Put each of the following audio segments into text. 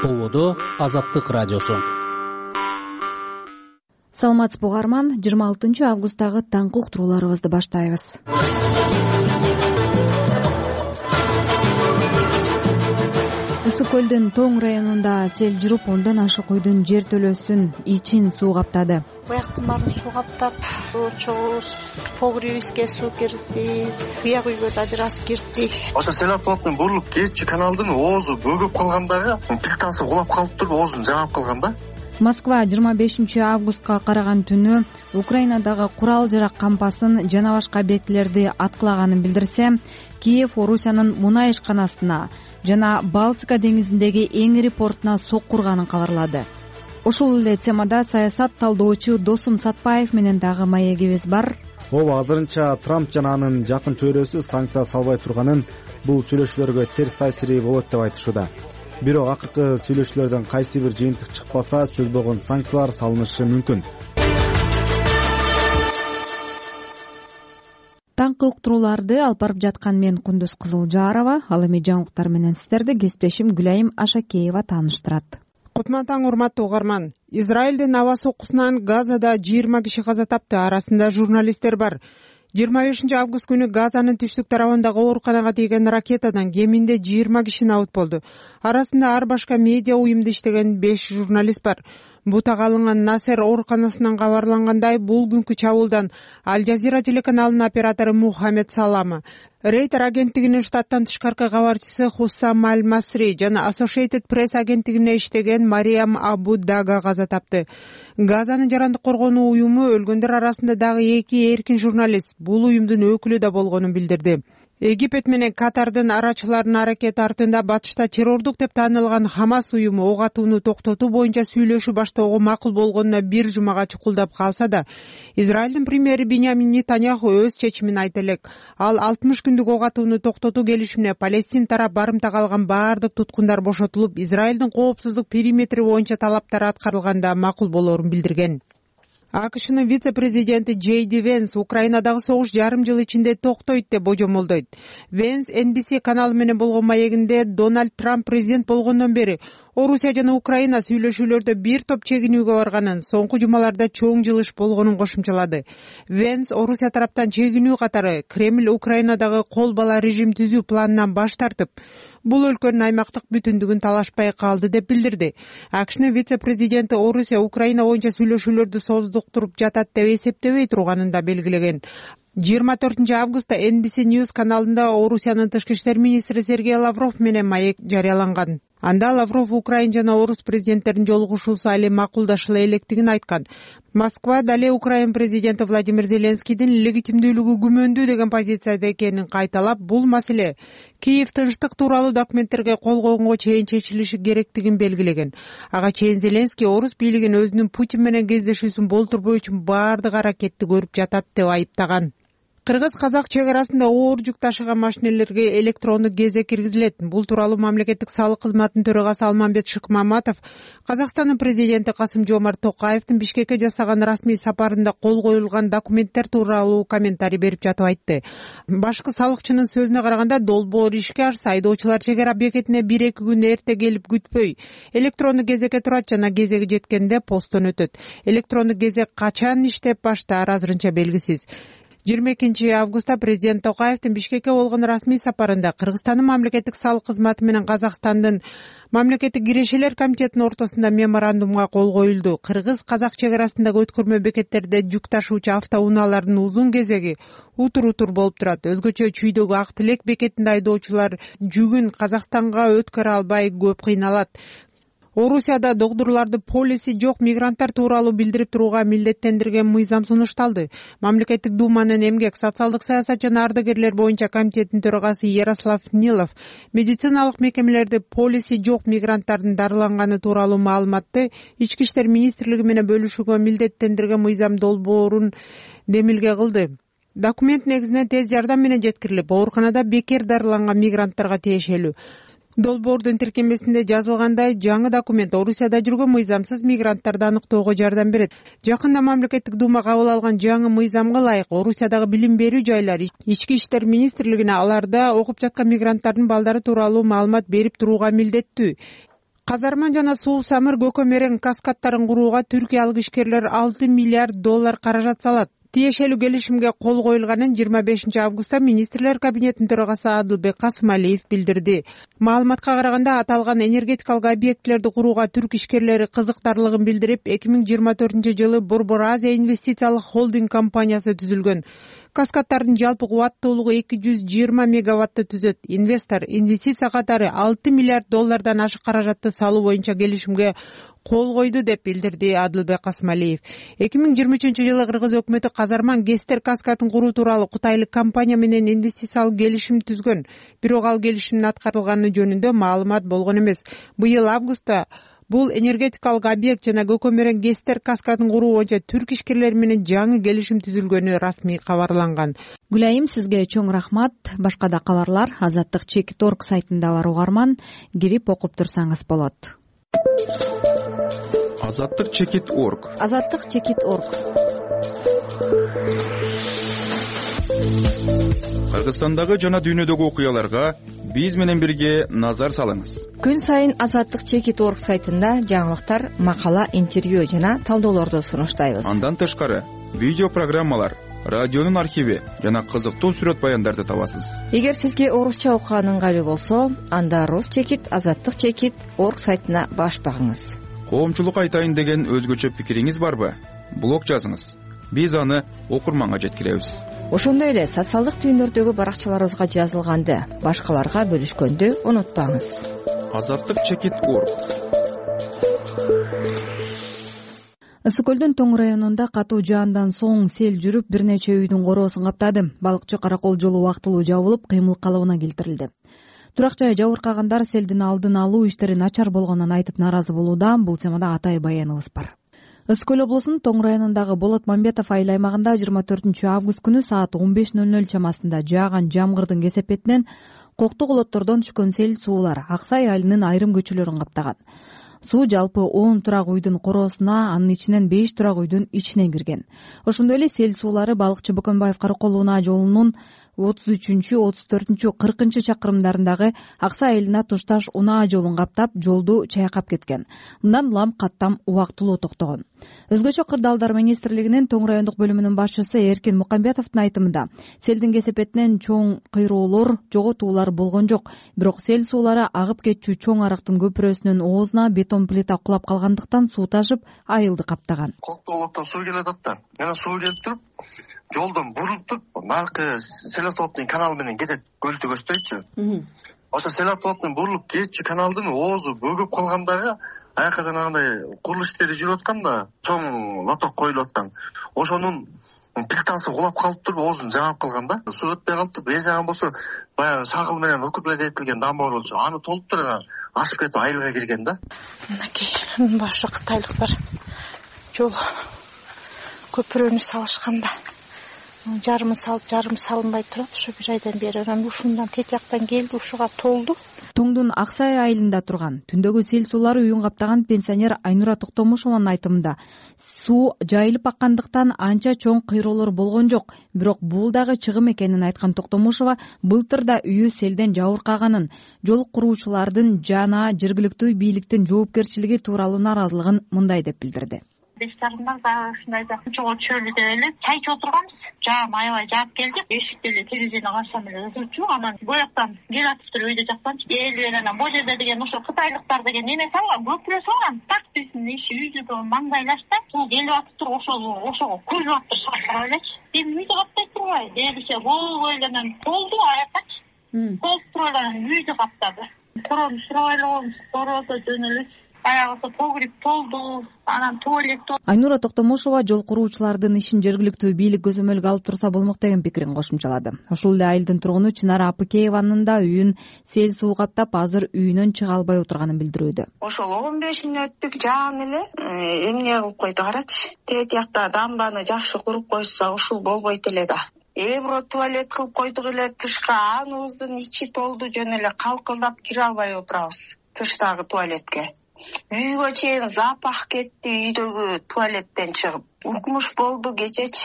Болоодо Азаттык радиосу. Саламатсызбы угарман, 26 августтагы таңкы уктурууларыбызды баштайбыз. Ысык көлдүн Тоң районунда сел жүрүп, ондан ашык үйдүн жертөлөсүн ичин суу каптады. Буяктын баарын суу каптап, чогуу погребибизге суу кирди, бияк үйгө да бир аз кирди. Ошо сел автоматтын бурулуп кетчү каналдын оозу бөгөп калган дагы, плитасы кулап калып туруп, оозун жаап калган да. Москва 25 августка караган түнү Украинадагы курал-жарак кампасын жана башка объектилерди аткылаганын билдирсе, Киев Орусиянын мунай ишканасына жана Балтика деңизиндеги эң ири портуна сокку урганын кабарлады. Ушул эле темада саясат талдоочу Досум Сатпаев менен дагы маегибиз бар. Ооба, азырынча Трамп жана анын жакын чөйрөсү санкция салбай турганын, бул сүйлөшүүлөргө терс таасири болот деп айтышууда. Бирок акыркы сүйлөшүүлөрдөн кайсы бир жыйынтык чыкпаса, сөз болгон санкциялар салынышы мүмкүн. Таңкы уктурууларды алып барып жаткан мен Кундуз Кызылжарова, ал эми жаңылыктар менен сиздерди кесиптешим Гүлайым Ашакеева тааныштырат. Кутман таң, урматтуу угарман. Израилдин аба соккусунан Газада 20 киши каза тапты, арасында журналисттер бар. 25 август күнү Газанын түштүк тарабындагы ооруканага тийген ракетадан кеминде 20 киши набыт болду. Арасында ар башка медиа уюмда иштеген 5 журналист бар. Бутага алынган Насер ооруканасынан кабарлангандай, бул күнкү чабуулдан Аль Жазира телеканалынын оператору Мухаммед Салама, Рейтер агенттигинин штаттан тышкаркы кабарчысы Хуссам Аль Масри жана Associated Press агенттигине иштеген Мариям Абу Дага каза тапты. Газанын жарандык коргонуу уюму өлгөндөр арасында дагы 2 эркин журналист, бул уюмдун өкүлү да болгонун билдирди. Египет менен Катардын арачыларынын аракети артында батышта террордук деп таанылган Хамас уюму ок атууну токтотуу боюнча сүйлөшүү баштоого макул болгонуна бир жумага чукулдап калса да, Израилдин премьери Биньямин Нетаньяху өз чечимин айта элек. Ал 60 күндүк ок атууну токтотуу келишимине Палестин тарап барымтага алган баардык туткундар бошотулуп, Израилдин коопсуздук периметри боюнча талаптары аткарылганда макул болорун билдирген. АКШнын вице-президенти Джей Ди Венс Украинадагы согуш жарым жыл ичинде токтойт деп божомолдойт. Венс NBC каналы менен болгон маегинде Дональд Трамп президент болгондон бери Орусия жана Украина сүйлөшүүлөрдө бир топ чегинүүгө барганын, соңку жумаларда чоң жылыш болгонун кошумчалады. Венс Орусия тараптан чегинүү катары Кремль Украинадагы кол бала режим түзүү планынан баш тартып, бул өлкөнүн аймактык бүтүндүгүн талашпай калды деп билдирди. АКШнын вице-президенти Орусия Украина боюнча сүйлөшүүлөрдү создуктуруп жатат деп эсептебей турганын да белгилеген. 24 августта NBC News каналында Орусиянын тышкы иштер министри Сергей Лавров менен маек жарыяланган. Анда Лавров Украин жана Орус президенттеринин жолугушуусу али макулдашыла электигин айткан. Москва дале Украин президенти Владимир Зеленскийдин легитимдүүлүгү күмөндүү деген позицияда экенин кайталап, бул маселе Киев тынчтык тууралуу документтерге кол койгонго чейин чечилиши керектигин белгилеген. Ага чейин Зеленский Орус бийлигин өзүнүн Путин менен кездешүүсүн болтурбоо үчүн баардык аракетти көрүп жатат деп айыптаган. Кыргыз-казак чек арасында оор жүк ташыган машинелерге электрондук кезек киргизилет. Бул тууралуу мамлекеттик салык кызматынын төрагасы Алмамбет Шыкмаматов Казакстандын президенти Касым-Жомарт Токаевдин Бишкекке жасаган расмий сапарында кол коюлган документтер тууралуу комментарий берип жатып айтты. Башкы салыкчынын сөзүнө караганда, долбоор ишке ашса, айдоочулар чек ара бекетине 1-2 күн эрте келип күтпөй, электрондук кезекке турат жана кезеги жеткенде посттон өтөт. Электрондук кезек качан иштеп баштаар азырынча белгисиз. 22 августта президент Токаевдин Бишкекке болгон расмий сапарында Кыргызстандын мамлекеттик салык кызматы менен Казакстандын мамлекеттик кирешелер комитетинин ортосунда меморандумга кол коюлду. Кыргыз-казак чек арасындагы өткөрмө бекеттерде жүк ташуучу автоунаалардын узун кезеги утур болуп турат. Өзгөчө Чүйдөгү Ак Тилек бекетинде айдоочулар жүгүн Казакстанга өткөрө албай көп кыйналат. Орусияда догдурларды полиси жок мигранттар тууралуу билдирип турууга милдеттендирген мыйзам сунушталды. Мамлекеттик думанын эмгек, социалдык саясат жана ардагерлер боюнча комитетинин төрагасы Ярослав Нилов медициналык мекемелерде полиси жок мигранттардын дарыланганы тууралуу маалыматты Ички иштер министрлиги менен бөлүшүүгө милдеттендирген мыйзам долбоорун демилге кылды. Документ негизинен тез жардам менен жеткирилип, ооруканада бекер дарыланган мигранттарга тиешелүү. Долбоордун тиркемесинде жазылгандай, жаңы документ Орусияда жүргөн мыйзамсыз мигранттарды аныктоого жардам берет. Жакында мамлекеттик дума кабыл алган жаңы мыйзамга ылайык Орусиядагы билим берүү жайлары Ички иштер министрлигине аларда окуп жаткан мигранттардын балдары тууралуу маалымат берип турууга милдеттүү. Казарман жана Суу Самыр көкөмерең каскадтарын курууга түркиялык ишкерлер $6 миллиард каражат салат. Тиешелүү келишимге кол коюлганын 25 августта министрлер кабинетинин төрагасы Адылбек Касымалиев билдирди. Маалыматка караганда аталган энергетикалык объектилерди курууга түрк ишкерлери кызыктарлыгын билдирип, 2024-жылы Борбор Азия инвестициялык холдинг компаниясы түзүлгөн. Каскадтардын жалпы кубаттуулугу 220 мегаватты түзөт. Инвестор инвестиция катары $6 миллиард ашык каражатты салуу боюнча келишимге кол койду деп билдирди Адылбек Касымалиев. 2023-жылы Кыргыз өкмөтү Казарман Гестер каскадын куруу тууралуу кытайлык компания менен инвестициялык келишим түзгөн. Бирок ал келишимдин аткарылганы жөнүндө маалымат болгон эмес. Быйыл августта бул энергетикалык объект жана көкөмерең Гестер каскадын куруу боюнча түрк ишкерлери менен жаңы келишим түзүлгөнү расмий кабарланган. Гүлайым, сизге чоң рахмат. Башка да кабарлар Азаттык Чекит.org сайтында бар, угарман. Кирип окуп турсаңыз болот. Азаттык Чекит.org. Азаттык Чекит.org. Кыргызстандагы жана дүйнөдөгү окуяларга биз менен бирге назар салыңыз. Күн сайын Азаттык Чекит.org сайтында жаңылыктар, макала, интервью жана талдоолорду сунуштайбыз. Андан тышкары видео программалар, радионун архиви жана кызыктуу сүрөт баяндарды табасыз. Эгер сизге орусча окуган ыңгайлуу болсо, анда Рус Чекит, Азаттык Чекит.org сайтына баш багыңыз. Коомчулук айтайын деген өзгөчө пикириңиз барбы? Блог жазыңыз. Биз аны окурманга жеткиребиз. Ошондой эле социалдык түйүндөрдөгү баракчаларыбызга жазылганды башкаларга бөлүшкөндү унутпаңыз. Азаттык Чекит.org. Ысык көлдүн Тоң районунда катуу жаандан соң сел жүрүп, бир нече үйдүн короосун каптады. Балыкчы Каракол жолу убактылуу жабылып, кыймыл калыбына келтирилди. Турак жай жабыркагандар селдин алдын алуу иштери начар болгонун айтып нааразы болууда. Бул темада атайын баяныбыз бар. Ысык көл облусунун Тоң районундагы Болот Мамбетов айыл аймагында 24 август күнү саат 15:00 чамасында жааган жамгырдын кесепетинен Кокту колоттордон түшкөн сел суулар Аксай айылынын айрым көчөлөрүн каптаган. Суу жалпы 10 турак үйдүн короосуна, анын ичинен 5 турак үйдүн ичине кирген. Ошондой эле сел суулары Балыкчы Бөкөнбаев Каракол унаа жолунун 33, 34, 40 чакырымдарындагы Аксай айылына тушташ унаа жолун каптап, жолду чайкап кеткен. Мындан улам каттам убактылуу токтогон. Өзгөчө кырдаалдар министрлигинин Тоң райондук бөлүмүнүн башчысы Эркин Мукамбетовдун айтымында, селдин кесепетинен чоң кыйроолор, жоготуулар болгон жок. Бирок сел суулары агып кетчү чоң арыктын көпүрөсүнүн оозуна бетон плита кулап калгандыктан суу ташып, айылды каптаган. Коктолоттон суу келет аттан. Жана суу келип туруп, жолдон бурулуп туруп, наркы селосотный канал менен кетет, көлдү көстөйчү. Ошо селосотный бурулуп кетчү каналдын оозу бөгөп калгандагы аяка жанагындай курулуш иштери жүрүп атканда, чоң лоток коюлуп аткан. Ошонун плитасы кулап калып туруп, оозун жаап калган да. Суу өтпөй калыптыр. Бир жаган болсо, баягы шагыл менен укуплет этилген дамба болчу. Аны толуптур ашып кетип айылга кирген да. Мынакей башы кытайлыктар жол көпүрөнү салышканда жарымы салып, жарымы салынбай турат. Ошо бир айдан бери анан ушундан тетияктан келди, ушуга толду. Тоңдун Аксай айылында турган түндөгү сел суулары үйүн каптаган пенсионер Айнура Токтомушованын айтымында, суу жайылып аккандыктан анча чоң кыйроолор болгон жок. Бирок бул дагы чыгым экенин айткан Токтомушова былтыр да үйү селден жабыркаганын, жол куруучулардын жана жергиликтүү бийликтин жоопкерчилиги тууралуу нааразылыгын мындай деп билдирди. Бештарында ушундай да чогуу чөлүдө эле чай ичип отурганбыз. Жаам аябай жаап келди. Эшикти эле терезени ачсам эле ызырчу. Анан бояктан кел атыптыр өйдө жактанчы. Элбер анан бул жерде деген ошо кытайлыктар деген эме салган, көпүрө салган. Так биздин иши үйдү маңдайлашта. Суу келип атыптыр, ошого көрүп атыптыр шартара элечи. Эми үйдү каптай турбайбы? Дээбисе болбой эле анан болду аякачы. Болуп туруп анан үйдү каптады. Короону сурабай эле коебуз. Короосо жөн эле. Аягысы погреб толду, анан туалет толду. Айнура Токтомушова жол куруучулардын ишин жергиликтүү бийлик көзөмөлгө алып турса болмок деген пикирин кошумчалады. Ошол эле айылдын тургуну Чынара Апыкееванын да үйүн сел суу каптап, азыр үйүнөн чыга албай отурганын билдирүүдө. Ошол 15-ин өттүк жаан эле эмне кылып койду карачы. Тетиякта дамбаны жакшы куруп койсо ушул болбойт эле да. Евро туалет кылып койдук эле, тышка аныбыздын ичи толду, жөн эле калкылдап кире албай отурабыз тыштагы туалетке. Үйгө чейин запах кетти, үйдөгү туалеттен чыгып. Укмуш болду кечечи.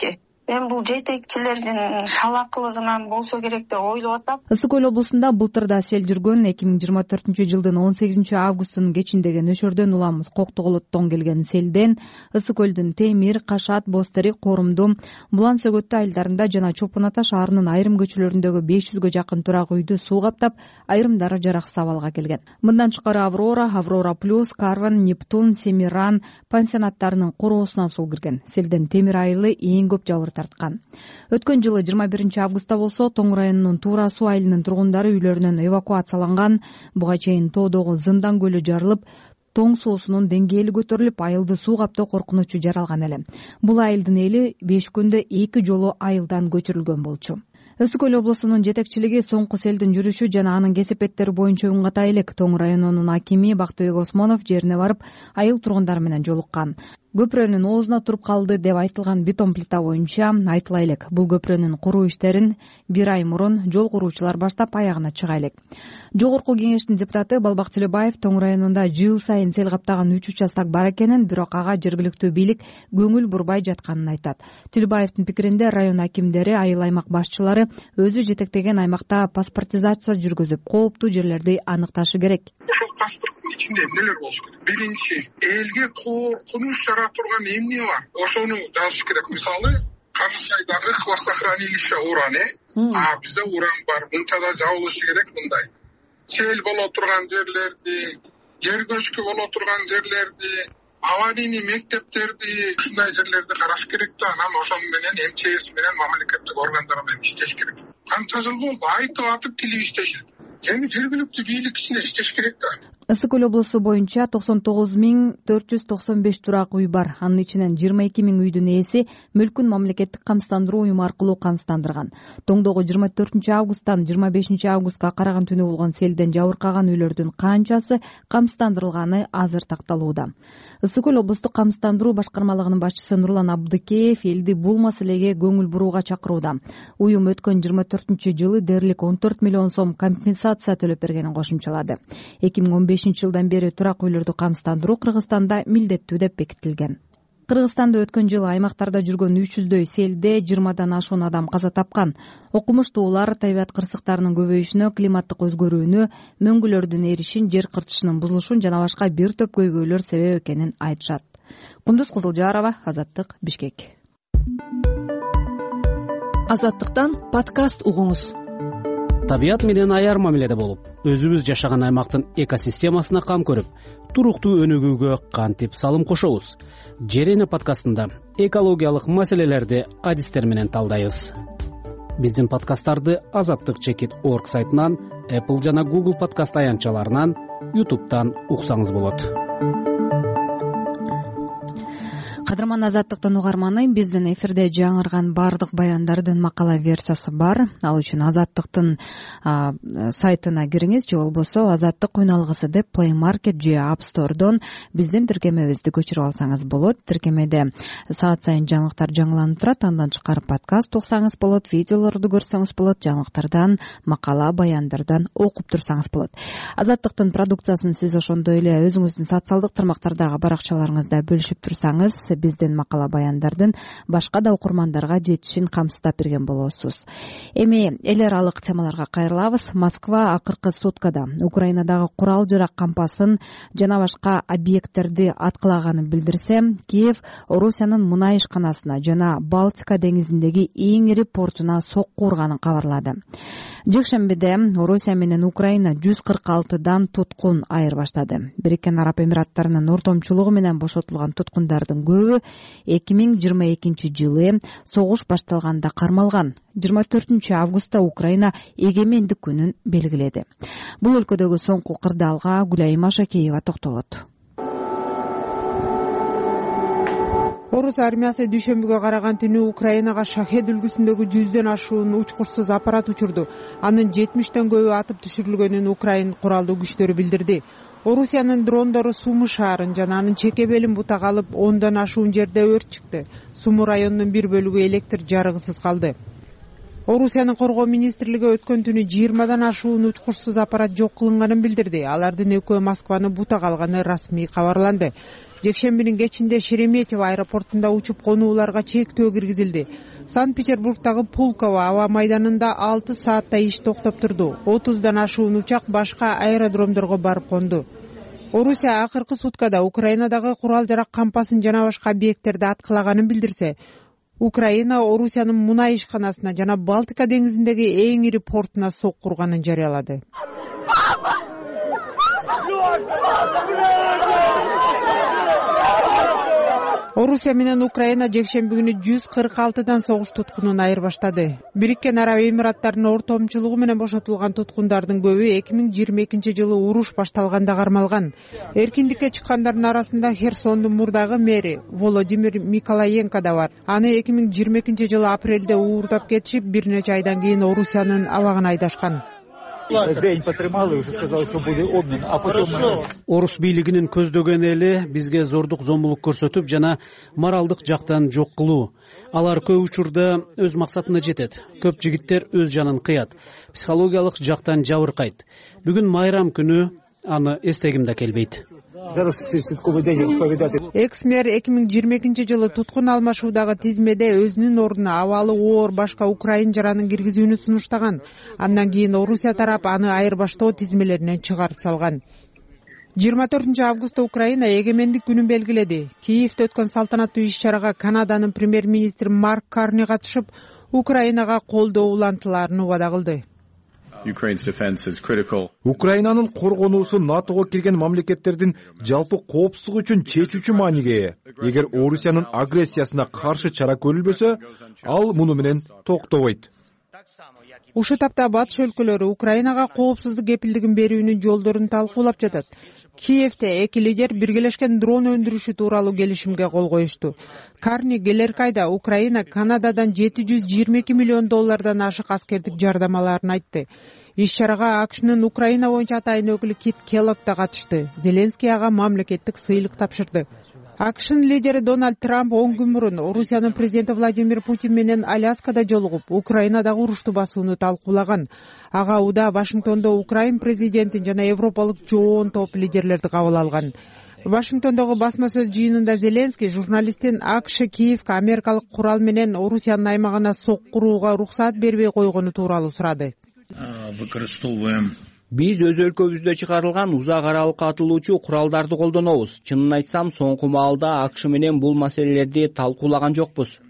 Мен бул жетекчилердин шалакылыгынан болсо керек деп ойлоп атам. Ысык көл облусунда былтырда сел жүргөн. 2024-жылдын 18-августунун кечинде нөшөрдөн улам Коктоголоттон келген селден Ысык көлдүн Темир, Кашат, Бостери, Корумду, Булан Сөгөттү айылдарында жана Чолпон Ата шаарынын айрым көчөлөрүндөгү 500гө жакын турак үйдү суу каптап, айрымдары жараксыз абалга келген. Мындан тышкары Аврора Плюс, Карван, Нептун, Семиран пансионаттарынын короосуна суу кирген. Селден Темир айылы эң көп жабыр тарткан. Өткөн жылы 21-августта болсо Тоң районунун Туура суу айылынын тургундары үйлөрүнөн эвакуацияланган. Буга чейин тоодогу Зындан көлү жарылып, Тоң суусунун деңгээли көтөрүлүп, айылды суу каптоо коркунучу жаралган эле. Бул айылдын эли 5 күндө 2 жолу айылдан көчүрүлгөн болчу. Ысык көл облусунун жетекчилиги соңку селдин жүрүшү жана анын кесепеттери боюнча үн ката элек. Тоң районунун акими Бактыбек Осмонов жерине барып, айыл тургундары менен жолуккан. Көпүрөнүн оозуна туруп калды деп айтылган бетон плита боюнча айтыла элек. Бул көпүрөнүн куруу иштерин 1 ай мурун жол куруучулар баштап аягына чыга элек. Жогорку кеңештин депутаты Балбак Тилебаев Тоң районунда жыл сайын сел каптаган 3 участок бар экенин, бирок ага жергиликтүү бийлик көңүл бурбай жатканын айтат. Тилебаевдин пикиринде район акимдери, айыл аймак башчылары өзү жетектеген аймакта паспортизация жүргүзүп, кооптуу жерлерди аныкташы керек. Ошол паспорттун ичинде эмнелер болуш керек? Биринчи, элге коркунуч жара турган эмне бар? Ошону жазыш керек. Мисалы, Карысайдагы хвостохранилище уран, бизде уран бар, мынчада жабылышы керек мындай. Сел боло турган жерлерди, жер көчкү боло турган жерлерди, аварийный мектептерди, ушундай жерлерди караш керек да. Анан ошону менен МЧС менен мамлекеттик органдар менен иштеш керек. Канча жыл болду, айтып атып тилип иштешет. Эми жергиликтүү бийлик ичинде иштеш керек да. Ысык көл облусу боюнча 99.495 турак үй бар. Анын ичинен 22.000 үйдүн ээси мүлкүн мамлекеттик камсыздандыруу уюму аркылуу камсыздандырган. Тоңдогу 24-августтан 25-августка караган түнү болгон селден жабыркаган үйлөрдүн канчасы камсыздандырылганы азыр такталууда. Ысык көл облустук камсыздандыруу башкармалыгынын башчысы Нурлан Абдыкеев элди бул маселеге көңүл бурууга чакырууда. Уюм өткөн 24-жылы дээрлик 14 миллион сом компенсация төлөп бергенин кошумчалады. 2015-жылдан бери турак үйлөрдү камсыздандыруу Кыргызстанда милдеттүү деп бекитилген. Кыргызстанда өткөн жылы аймактарда жүргөн 300дөй селде 20дан ашуун адам каза тапкан. Окумуштуулар табиат кырсыктарынын көбөйүшүнө, климаттык өзгөрүүнү, мөңгүлөрдүн эришин, жер кыртышынын бузулушун жана башка бир топ көйгөйлөр себеп экенин айтышат. Кундуз Кызылжарова, Азаттык, Бишкек. Азаттыктан подкаст угуңуз. Табият менен аяр мамиледе болуп, өзүбүз жашаган аймактын экосистемасына кам көрүп, туруктуу өнүгүүгө кантип салым кошобуз? Жерене подкастында экологиялык маселелерди адистер менен талдайбыз. Биздин подкасттарды azattik.org сайтынан, Apple жана Google подкаст аянтчаларынан, YouTube'дан уксаңыз болот. Кадырман Азаттыктын угарманы, биздин эфирде жаңырган бардык баяндардын макала версиясы бар. Ал үчүн Азаттыктын сайтына кириңиз же болбосо Азаттык уйналгысы деп Play Market же App Store'дон биздин тиркемебизди көчүрүп алсаңыз болот. Тиркемеде саат сайын жаңылыктар жаңыланып турат. Андан тышкары подкаст уксаңыз болот, видеолорду көрсөңүз болот, жаңылыктардан, макала, баяндардан окуп турсаңыз болот. Азаттыктын продукциясын сиз ошондой эле өзүңүздүн социалдык тармактардагы баракчаларыңызда бөлүшүп турсаңыз, биздин макала баяндардын башка да окурмандарга жетишин камсыздап берген болосуз. Эми эл аралык темаларга кайрылабыз. Москва акыркы суткада Украинадагы курал жарак кампасын жана башка объекттерди аткылаганын билдирсе, Киев Орусиянын мунай ишканасына жана Балтика деңизиндеги эң ири портуна сокку урганын кабарлады. Жекшембиде Орусия менен Украина 146дан туткун айырбаштады. Бириккен Араб Эмираттарынын ортомчулугу менен бошотулган туткундардын көбү 2022-жылы согуш башталганда кармалган. 24-августта Украина эгемендик күнүн белгиледи. Бул өлкөдөгү соңку кырдаалга Гүлайым Ашакеева токтолот. Орус армиясы дүйшөмбүгө караган түнү Украинага Шахед үлгүсүндөгү 100дөн ашуун учкурсуз аппарат учурду. Анын 70тен көбү атып түшүрүлгөнүн Украин куралдуу күчтөрү билдирди. Орусиянын дрондору Сумы шаарын жана анын чекебелин бутага алып, 10дан ашуун жерде өрт чыкты. Сумы районунун бир бөлүгү электр жарыгысыз калды. Орусиянын коргоо министрлиги өткөн түнү 20дан ашуун учкурсуз аппарат жок кылынганын билдирди. Алардын экөө Москваны бутага алганы расмий кабарланды. Жекшембинин кечинде Шереметьево аэропортунда учуп конууларга чектөө киргизилди. Санкт Петербургдагы Пулково аба майданында 6 сааттай иш токтоп турду. 30дан ашуун учак башка аэродромдорго барып конду. Орусия акыркы суткада Украинадагы курал жарак кампасын жана башка объекттерди аткылаганын билдирсе, Украина Орусиянын мунай ишканасына жана Балтика деңизиндеги эң ири портуна сок курганын жарыялады. Орусия менен Украина жекшемби күнү 146дан согуш туткунун айырбаштады. Бириккен Араб Эмираттарынын ортомчулугу менен бошотулган туткундардын көбү 2022-жылы уруш башталганда кармалган. Эркиндикке чыккандардын арасында Херсондун мурдагы мэри Володимир Миколаенко да бар. Аны 2022-жылы апрелде уурдап кетишип, бир нече айдан кийин Орусиянын абагына айдашкан. Орус бийлигинин көздөгөн эли бизге зордук зомбулук көрсөтүп жана моралдык жактан жок кылуу. Алар көп учурда өз максатына жетет. Көп жигиттер өз жанын кыят, психологиялык жактан жабыркайт. Бүгүн майрам күнү аны эстегим да келбейт. Экс-мэр 2022-жылы туткун алмашуудагы тизмеде өзүнүн ордуна абалы оор башка украин жаранын киргизүүнү сунуштаган. Андан кийин Орусия тарап аны айырбаштоо тизмелеринен чыгарып салган. 24 августта Украина эгемендик күнүн белгиледи. Киевде өткөн салтанаттуу иш-чарага Канаданын премьер-министри Марк Карни катышып, Украинага колдоо улантыларын убада кылды. Украинанын коргонуусу НАТОго кирген мамлекеттердин жалпы коопсуздугу үчүн чечүүчү мааниге ээ. Эгер Орусиянын агрессиясына каршы чара көрүлбөсө, ал муну менен токтобойт. Ушул тапта батыш өлкөлөрү Украинага коопсуздук кепилдигин берүүнүн жолдорун талкуулап жатат. Киевде эки лидер биргелешкен дрон өндүрүшү тууралуу келишимге кол коюшту. Карни келерки айда Украина Канададан $722 миллион ашык аскердик жардам алаарын айтты. Иш-чарага АКШнын Украина боюнча атайын өкүлү Кит Келлог да катышты. Зеленский ага мамлекеттик сыйлык тапшырды. АКШнын лидери Дональд Трамп 10 күн мурун Орусиянын президенти Владимир Путин менен Аляскада жолугуп, Украинадагы урушту басууну талкуулаган. Ага уда Вашингтондо Украин президентин жана европалык жоон топ лидерлерди кабыл алган. Вашингтондогу басма сөз жыйынында Зеленский журналисттин АКШ Киевге америкалык курал менен Орусиянын аймагына сок курууга уруксат бербей койгону тууралуу сурады. Биз өз өлкөбүздө чыгарылган узак аралыкка атылуучу куралдарды колдонобуз. Чынын айтсам, соңку маалда АКШ менен бул маселелерди талкуулаган жокпуз.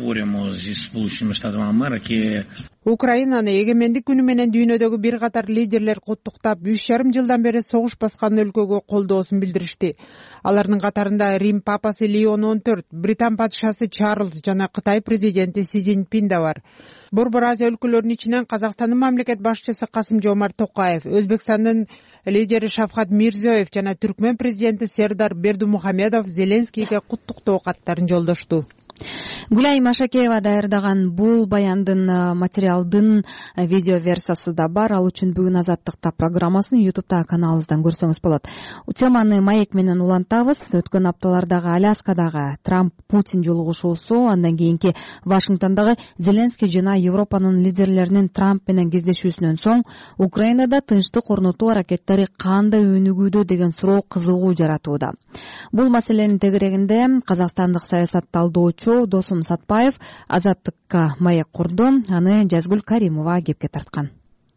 Украинаны эгемендик күнү менен дүйнөдөгү бир катар лидерлер куттуктап, 3,5 жылдан бери согуш баскан өлкөгө колдоосун билдиришти. Алардын катарында Рим папасы Леон 14, Британ падышасы Чарльз жана Кытай президенти Си Цзиньпин да бар. Борбор Азия өлкөлөрүнүн ичинен Казакстандын мамлекет башчысы Касым-Жомарт Токаев, Өзбекстандын лидери Шавкат Мирзиёев жана Түркмен президенти Сердар Бердумухамедов Зеленскийге куттуктоо каттарын жолдошту. Гүлай Машакеева даярдаган бул баяндын материалдын видео версиясы да бар. Ал үчүн бүгүн Азаттыкта программасын YouTube'да каналыбыздан көрсөңүз болот. Теманы маек менен улантабыз. Өткөн апталардагы Аляскадагы Трамп-Путин жолугушуусу, андан кийинки Вашингтондогу Зеленский жана Европанын лидерлеринин Трамп менен кездешүүсүнөн соң Украинада тынчтык орнотуу аракеттери кандай өнүгүүдө деген суроо кызыгуу жаратууда. Бул маселенин тегерегинде казакстандык саясат талдоочу Досум Сатпаев Азаттыкка маек курду. Аны Жазгүл Каримова кепке тарткан.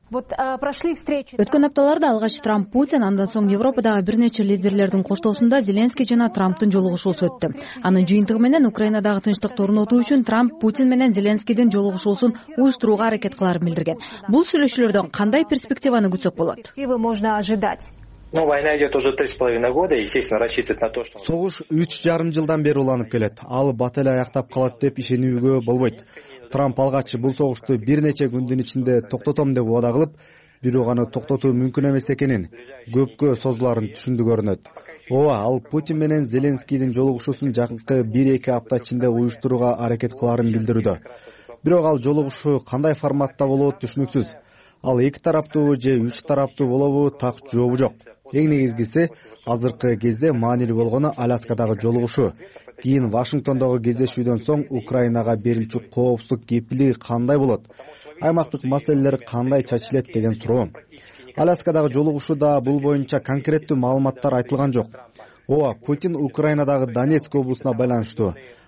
Өткөн апталарда алгач Трамп-Путин, андан соң Европадагы бир нече лидерлердин коштоосунда Зеленский жана Трамптын жолугушуусу өттү. Анын жыйынтыгы менен Украинадагы тынчтыкты орнотуу үчүн Трамп Путин менен Зеленскийдин жолугушуусун уюштурууга аракет кыларын билдирген. Бул сүйлөшүүлөрдөн кандай перспективаны күтсөк болот? Война идет уже 3,5 года, естественно, рассчитывать на то, что... Согуш 3,5 жылдан бери уланып келет. Ал бат эле аяктап калат деп ишенүүгө болбойт. Трамп алгач бул согушту бир нече күндүн ичинде токтотом деп убада кылып, бирок аны токтотуу мүмкүн эмес экенин, көпкө созуларын түшүндү көрүнөт. Ооба, ал Путин менен Зеленскийдин жолугушуусун жакынкы 1-2 апта ичинде уюштурууга аракет кыларын билдирүүдө. Бирок ал жолугушуу кандай форматта болот түшүнүксүз. Ал 2 тараптуу же 3 тараптуу болобу, так жообу жок. Эң негизгиси азыркы кезде маанилүү болгону Аляскадагы жолугушуу. Кийин Вашингтондогу кездешүүдөн соң Украинага берилчү коопсуздук кепилдиги кандай болот? Аймактык маселелер кандай чачылет деген суроо. Аляскадагы жолугушууда бул боюнча конкреттүү маалыматтар айтылган жок. Ооба, Путин Украинадагы Донецк облусуна байланыштуу.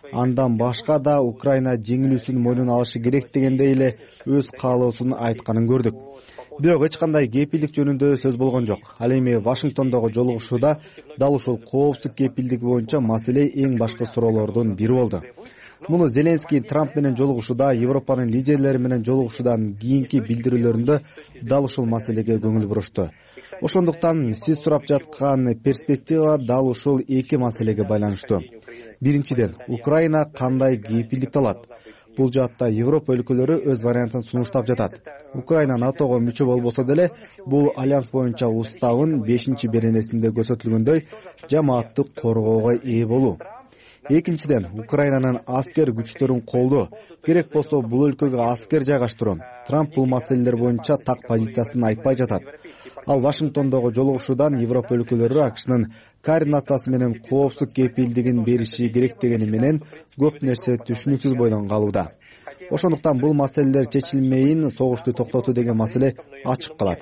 андан башка да Украина жеңилүүсүн мойнуна алышы керек дегендей эле өз каалоосун айтканын көрдүк. Бирок эч кандай кепилдик жөнүндө сөз болгон жок. Ал эми Вашингтондогу жолугушууда дал ушул коопсуздук кепилдиги боюнча маселе эң башкы суроолордун бири болду. Муну Зеленский Трамп менен жолугушууда, Европанын лидерлери менен жолугушуудан кийинки билдирүүлөрүндө дал ушул маселеге көңүл бурушту. Ошондуктан сиз сурап жаткан перспектива дал ушул эки маселеге байланыштуу. Биринчиден, Украина кандай кепилдикти алат? Бул жаатта Европа өлкөлөрү өз вариантын сунуштап жатат. Украина НАТОго мүчө болбосо деле, бул альянс боюнча уставын 5-беренесинде көрсөтүлгөндөй жамааттык коргоого ээ болуу. Экинчиден, Украинанын аскер күчтөрүн колдоо, керек болсо бул өлкөгө аскер жайгаштыруу. Трамп бул маселелер боюнча так позициясын айтпай жатат. Ал Вашингтондогу жолугушуудан Европа өлкөлөрү АКШнын координациясы менен коопсуздук кепилдигин бериши керек дегени менен көп нерсе түшүнүксүз бойдон калууда. Ошондуктан бул маселелер чечилмейин согушту токтотуу деген маселе ачык калат.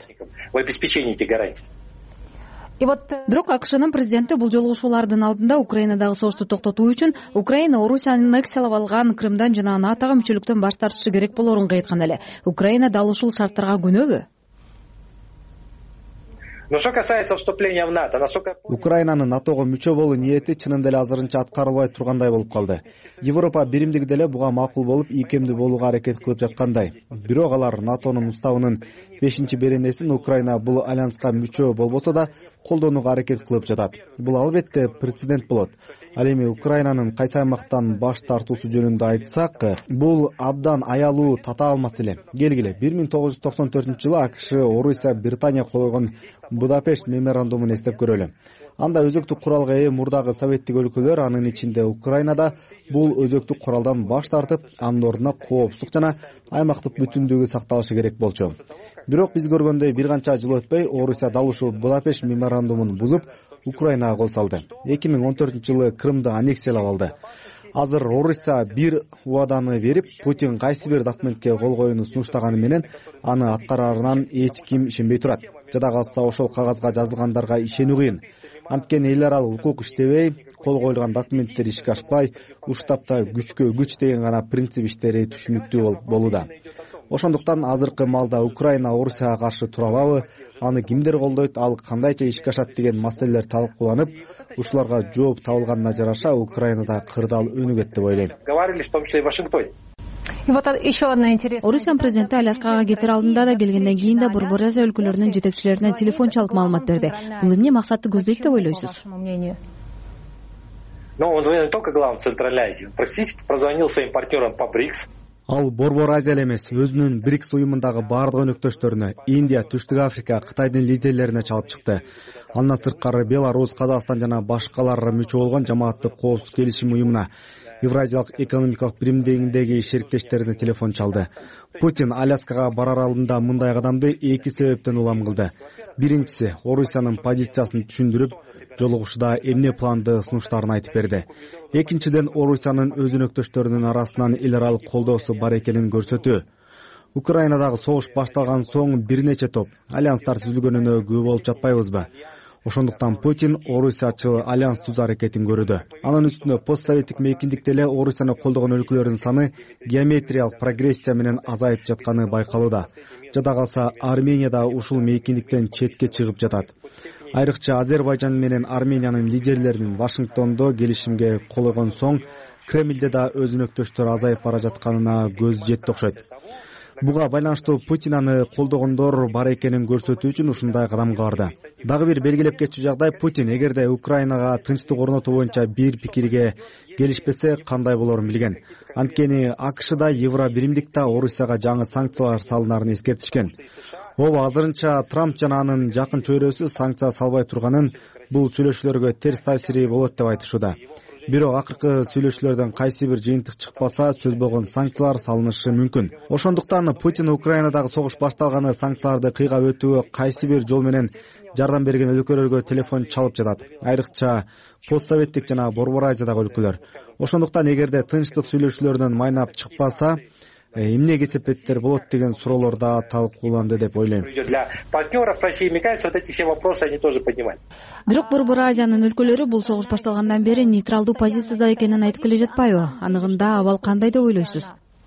Бирок АКШнын президенти бул жолугушуулардын алдында Украинадагы согушту токтотуу үчүн Украина Орусияны аннексиялап алган Крымдан жана НАТОго мүчөлүктөн баш тартышы керек болоорун айткан эле. Украина дал ушул шарттарга күнөбү? Украинанын НАТОго мүчө болуу ниети чынында эле азырынча аткарылбай тургандай болуп калды. Европа биримдиги деле буга макул болуп, ийкемдүү болууга аракет кылып жаткандай. Бирок алар НАТОнун уставынын 5-беренесин Украина бул альянска мүчө болбосо да колдонууга аракет кылып жатат. Бул албетте прецедент болот. Ал эми Украинанын кайсы аймактан баш тартуусу жөнүндө айтсак, бул абдан аялуу татаал маселе. Келгиле, 1994-жылы АКШ, Орусия, Британия койгон Будапешт меморандумун эстеп көрөлү. Анда өзөктүк куралга ээ мурдагы советтик өлкөлөр, анын ичинде Украинада, бул өзөктүк куралдан баш тартып, анын ордуна коопсуздук жана аймактык бүтүндүгү сакталышы керек болчу. Бирок биз көргөндөй бир канча жыл өтпөй, Орусия дал ушул Будапешт меморандумун бузуп, Украинага кол салды. 2014-жылы Крымды аннексиялап алды. Азыр Орусия бир убаданы берип, Путин кайсы бир документке кол коюуну сунуштаганы менен аны аткарарынан эч ким ишенбей турат. Жада калса ошол кагазга жазылгандарга ишенүү кыйын. Анткени эл аралык укук иштебей, кол коюлган документтер ишке ашпай, уштапта күчкө күч деген гана принцип иштери түшүнүктүү болууда. Ошондуктан азыркы маалда Украина Орусияга каршы тура алабы, аны кимдер колдойт, ал кандайча ишке ашат деген маселелер талкууланып, ушуларга жооп табылганына жараша Украинада кырдаал өнүгөт деп ойлойм. Говорили, в том числе и Вашингтон. Орусиянын президенти Аляскага кетер алдында да, келгенден кийин да Борбор Азия өлкөлөрүнүн жетекчилерине телефон чалып маалымат берди. Бул эмне максатты көздөйт деп ойлойсуз? Но он звонил не только главам Центральной Азии, он практически прозвонил своим партнерам по БРИКС. Ал Борбор Азия эмес, өзүнүн БРИКС уюмундагы бардык өнөктөштөрүнө, Индия, Түштүк Африка, Кытайдын лидерлерине чалып чыкты. Андан сырткары Беларусь, Казакстан жана башкалар мүчө болгон жамааттык коопсуздук келишим уюмуна, Евразиялык экономикалык биримдигиндеги шериктерине телефон чалды. Путин Аляскага барар алдында мындай кадамды эки себептен улам кылды. Биринчиси, Орусиянын позициясын түшүндүрүп, жолугушууда эмне планды сунуштарын айтып берди. Экинчиден, Орусиянын өз өнөктөштөрүнүн арасынан эл аралык колдоосу бар экенин көрсөтүү. Украинадагы согуш башталган соң бир нече топ альянстар түзүлгөнүнө күбө болуп жатпайбызбы? Ошондуктан Путин Орусиячыл альянс түзүү аракетин көрүүдө. Анын үстүнө постсоветтик мейкиндикте эле Орусияны колдогон өлкөлөрдүн саны геометриялык прогрессия менен азайып жатканы байкалууда. Жада калса Армения да ушул мейкиндиктен четке чыгып жатат. Айрыкча Азербайжан менен Армениянын лидерлеринин Вашингтондо келишимге кол койгон соң Кремлде да өз өнөктөштөр азайып бара жатканына көз жетти окшойт. Буга байланыштуу Путин аны колдогондор бар экенин көрсөтүү үчүн ушундай кадамга барды. Дагы бир белгилеп кетчү жагдай, Путин эгерде Украинага тынчтык орнотуу боюнча бир пикирге келишпесе кандай болорун билген. Анткени АКШда, Евро биримдикте Орусияга жаңы санкциялар салынарын эскертишкен. Ооба, азырынча Трамп жана анын жакын чөйрөсү санкция салбай турганын бул сүйлөшүүлөргө терс таасири болот деп айтышууда. Бирок акыркы сүйлөшүүлөрдөн кайсы бир жыйынтык чыкпаса, сөз болгон санкциялар салынышы мүмкүн. Ошондуктан Путин Украинадагы согуш башталганы санкцияларды кыйгап өтүүгө кайсы бир жол менен жардам берген өлкөлөргө телефон чалып жатат. Айрыкча постсоветтик жана Борбор Азиядагы өлкөлөр. Ошондуктан эгерде тынчтык сүйлөшүүлөрдөн майнап чыкпаса, эмне кесепеттер болот деген суроолор да талкууланды деп ойлойм. Для партнеров России, мне кажется, вот эти все вопросы они тоже поднимают. Бирок Борбор Азиянын өлкөлөрү бул согуш башталгандан бери нейтралдуу позицияда экенин айтып келе жатпайбы? Анығында абал кандай деп ойлойсуз?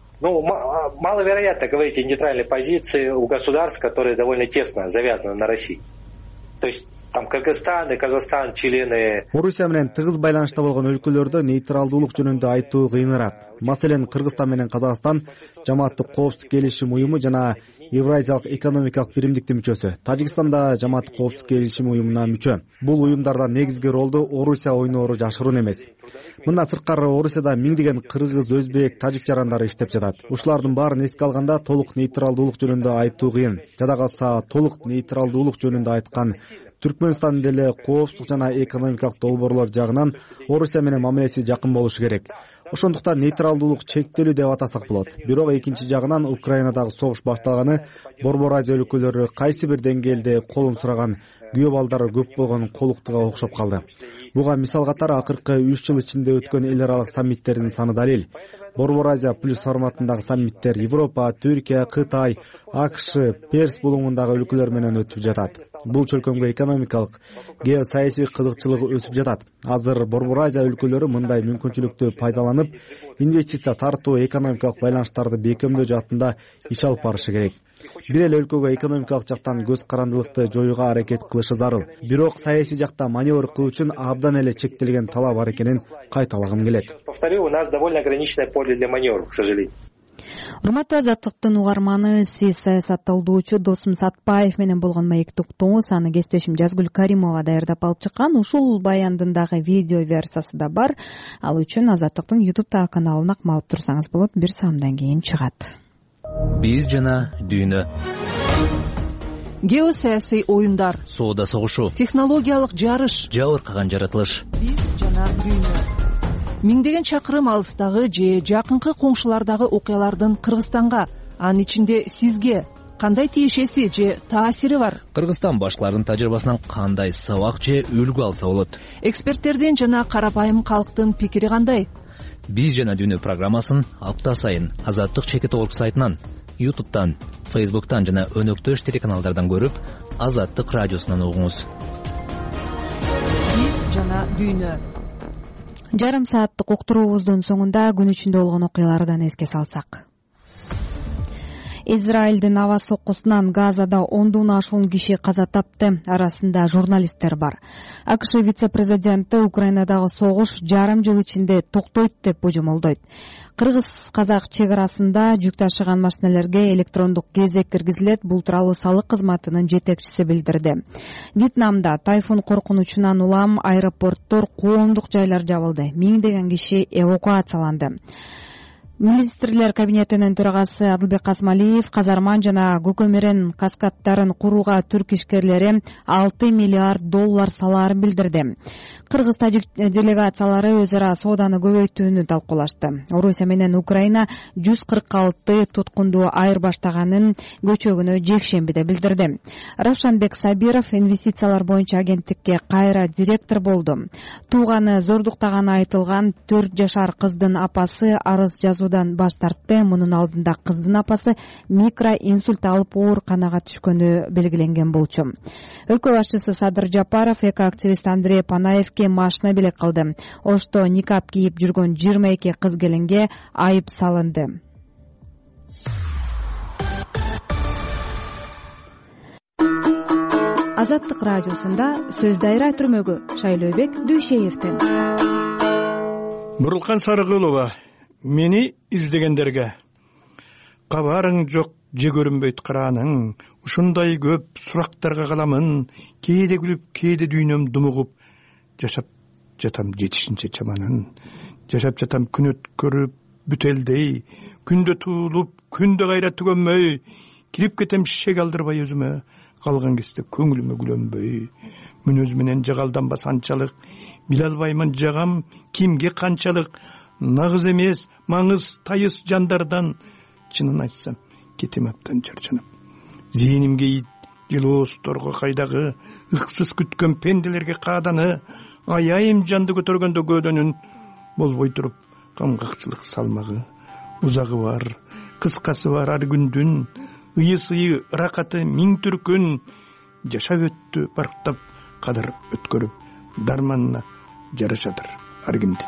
Маловероятно говорить о нейтральной позиции у государств, которые довольно тесно завязаны на России. То есть там Кыргызстан и Казахстан члены. Орусия менен тыгыз байланышта болгон өлкөлөрдө нейтралдуулук жөнүндө айтуу кыйыныраак. Маселен, Кыргызстан менен Казакстан Жамааттык коопсуздук келишим уюму жана Евразиялык экономикалык биримдиктин мүчөсү. Тажикстан да Жамааттык коопсуздук келишим уюмуна мүчө. Бул уюмдарда негизги ролду Орусия ойноору жашыруун эмес. Мындан сырткары Орусияда миңдеген кыргыз, өзбек, тажик жарандары иштеп жатат. Ушулардын баарын эске алганда толук нейтралдуулук жөнүндө айтуу кыйын. Жада калса толук нейтралдуулук жөнүндө айткан Түркмөнстан деле коопсуздук жана экономикалык долбоорлор жагынан Орусия менен мамилеси жакын болушу керек. Ошондуктан нейтралдуулук чектелүү деп атасак болот. Бирок экинчи жагынан Украинадагы согуш башталганы Борбор Азия өлкөлөрү кайсы бир деңгээлде колун сураган күбө балдары көп болгон колуктуга окшоп калды. Буга мисал катары акыркы 3 жыл ичинде өткөн эл аралык саммиттердин саны далил. Борбор Азия плюс форматындагы саммиттер Европа, Түркия, Кытай, АКШ, Перс булуңундагы өлкөлөр менен өтүп жатат. Бул чөлкөмгө экономикалык, геосаясий кызыкчылыгы өсүп жатат. Азыр Борбор Азия өлкөлөрү мындай мүмкүнчүлүктү пайдаланып, инвестиция тартуу, экономикалык байланыштарды бекемдөө жаатында иш алып барышы керек. Бир эле өлкөгө экономикалык жактан көз карандылыкты жоюуга аракет кылышы зарыл. Бирок саясий жакта маневр кылуу үчүн абдан эле чектелген талап бар экенин кайталагым келет. Повторю, у нас довольно ограниченное поле для маневров, к сожалению. Урматтуу Азаттыктын угарманы, сиз саясатталдоочу Досум Сатпаев менен болгон маектик уктуңуз. Аны кесиптешим Жазгүл Каримова даярдап алып чыккан. Ушул баяндын дагы видео версиясы да бар. Ал үчүн Азаттыктын YouTube каналына кмалып турсаңыз болот. Бир саамдан кийин чыгат. Биз жана дүйнө. Геосаясий оюндар, соода согушу, технологиялык жарыш, жабыркаган жаратылыш. Биз жана дүйнө. Миңдеген чакырым алыстагы же жакынкы коңшулардагы окуялардын Кыргызстанга, анын ичинде сизге кандай тиешеси же таасири бар? Кыргызстан башкалардын тажрыйбасынан кандай сабак же үлгү алса болот? Эксперттердин жана карапайым калктын пикири кандай? Биз жана дүйнө программасын апта сайын Азаттык чекит орг сайтынан, YouTube'тан, Facebook'тан жана өнөктөш телеканалдардан көрүп, Азаттык радиосунан угуңуз. Биз жана дүйнө. Жарым сааттык уктуруубуздун соңунда күн ичинде болгон окуялардан эске салсак. Израилдин аба соккусунан Газада 10дон ашуун киши каза тапты. Арасында журналисттер бар. АКШ вице-президенти Украинадагы согуш жарым жыл ичинде токтойт деп божомолдойт. Кыргыз-казак чек арасында жүк ташыган машинелерге электрондук кезек киргизилет. Бул тууралуу салык кызматынын жетекчиси билдирди. Вьетнамда тайфун коркунучунан улам аэропорттор, коомдук жайлар жабылды. Миңдеген киши эвакуацияланды. Министрлер кабинетинин төрагасы Адылбек Касмалиев казарман жана көкөмөрөн каскадтарын курууга түрк ишкерлери $6 миллиард салаарын билдирди. Кыргыз-тажик делегациялары өз ара сооданы көбөйтүүнү талкуулашты. Орусия менен Украина 146 туткунду айырбаштаганын көчөгүнө жекшембиде билдирди. Равшанбек Сабиров инвестициялар боюнча агенттикке кайра директор болду. Тууганы зордуктаганы айтылган 4 жашар кыздын апасы арыз жазуудан баш тартты. Мунун алдында кыздын апасы микроинсульт алып ооруканага түшкөнү белгиленген болчу. Өлкө башчысы Садыр Жапаров эко-активист Андрей Панаевке машина белек кылды. Ошто никап кийип жүргөн 22 кыз келинге айып салынды. Азаттык радиосунда сөз дайра түрмөгү Шайлообек Дүйшеевден. Бурулкан Сарыгулова, мени издегендерге кабарың жок же көрүнбөйт карааның, ушундай көп сурактарга каламын, кээде күлүп, кээде дүйнөм думугуп, жашап жатам жетишинче чаманын, жашап жатам күн өткөрүп бүтелдей, күндө туулуп, күндө кайра түгөнмөй, кирип кетем шишеге алдырбай өзүмө, калган кезде көңүлүмө күлөнбөй, мүнөз менен жагалданбас анчалык, биле албаймын жагам кимге канчалык, нагыз эмес, маңыз тайыс жандардан, чынын айтсам, кетем аптан чарчанып. Зээнимге ит, жылоосторго кайдагы, ыксыз күткөн пенделерге кааданы, аяйым жанды көтөргөндө көөдөнүн, болбой туруп, камгакчылык салмагы, узагы бар, кыскасы бар ар күндүн ыйы ыракаты миң түркүн жашап өттү барктап кадыр өткөрүп дарманына жарашадыр ар кимди.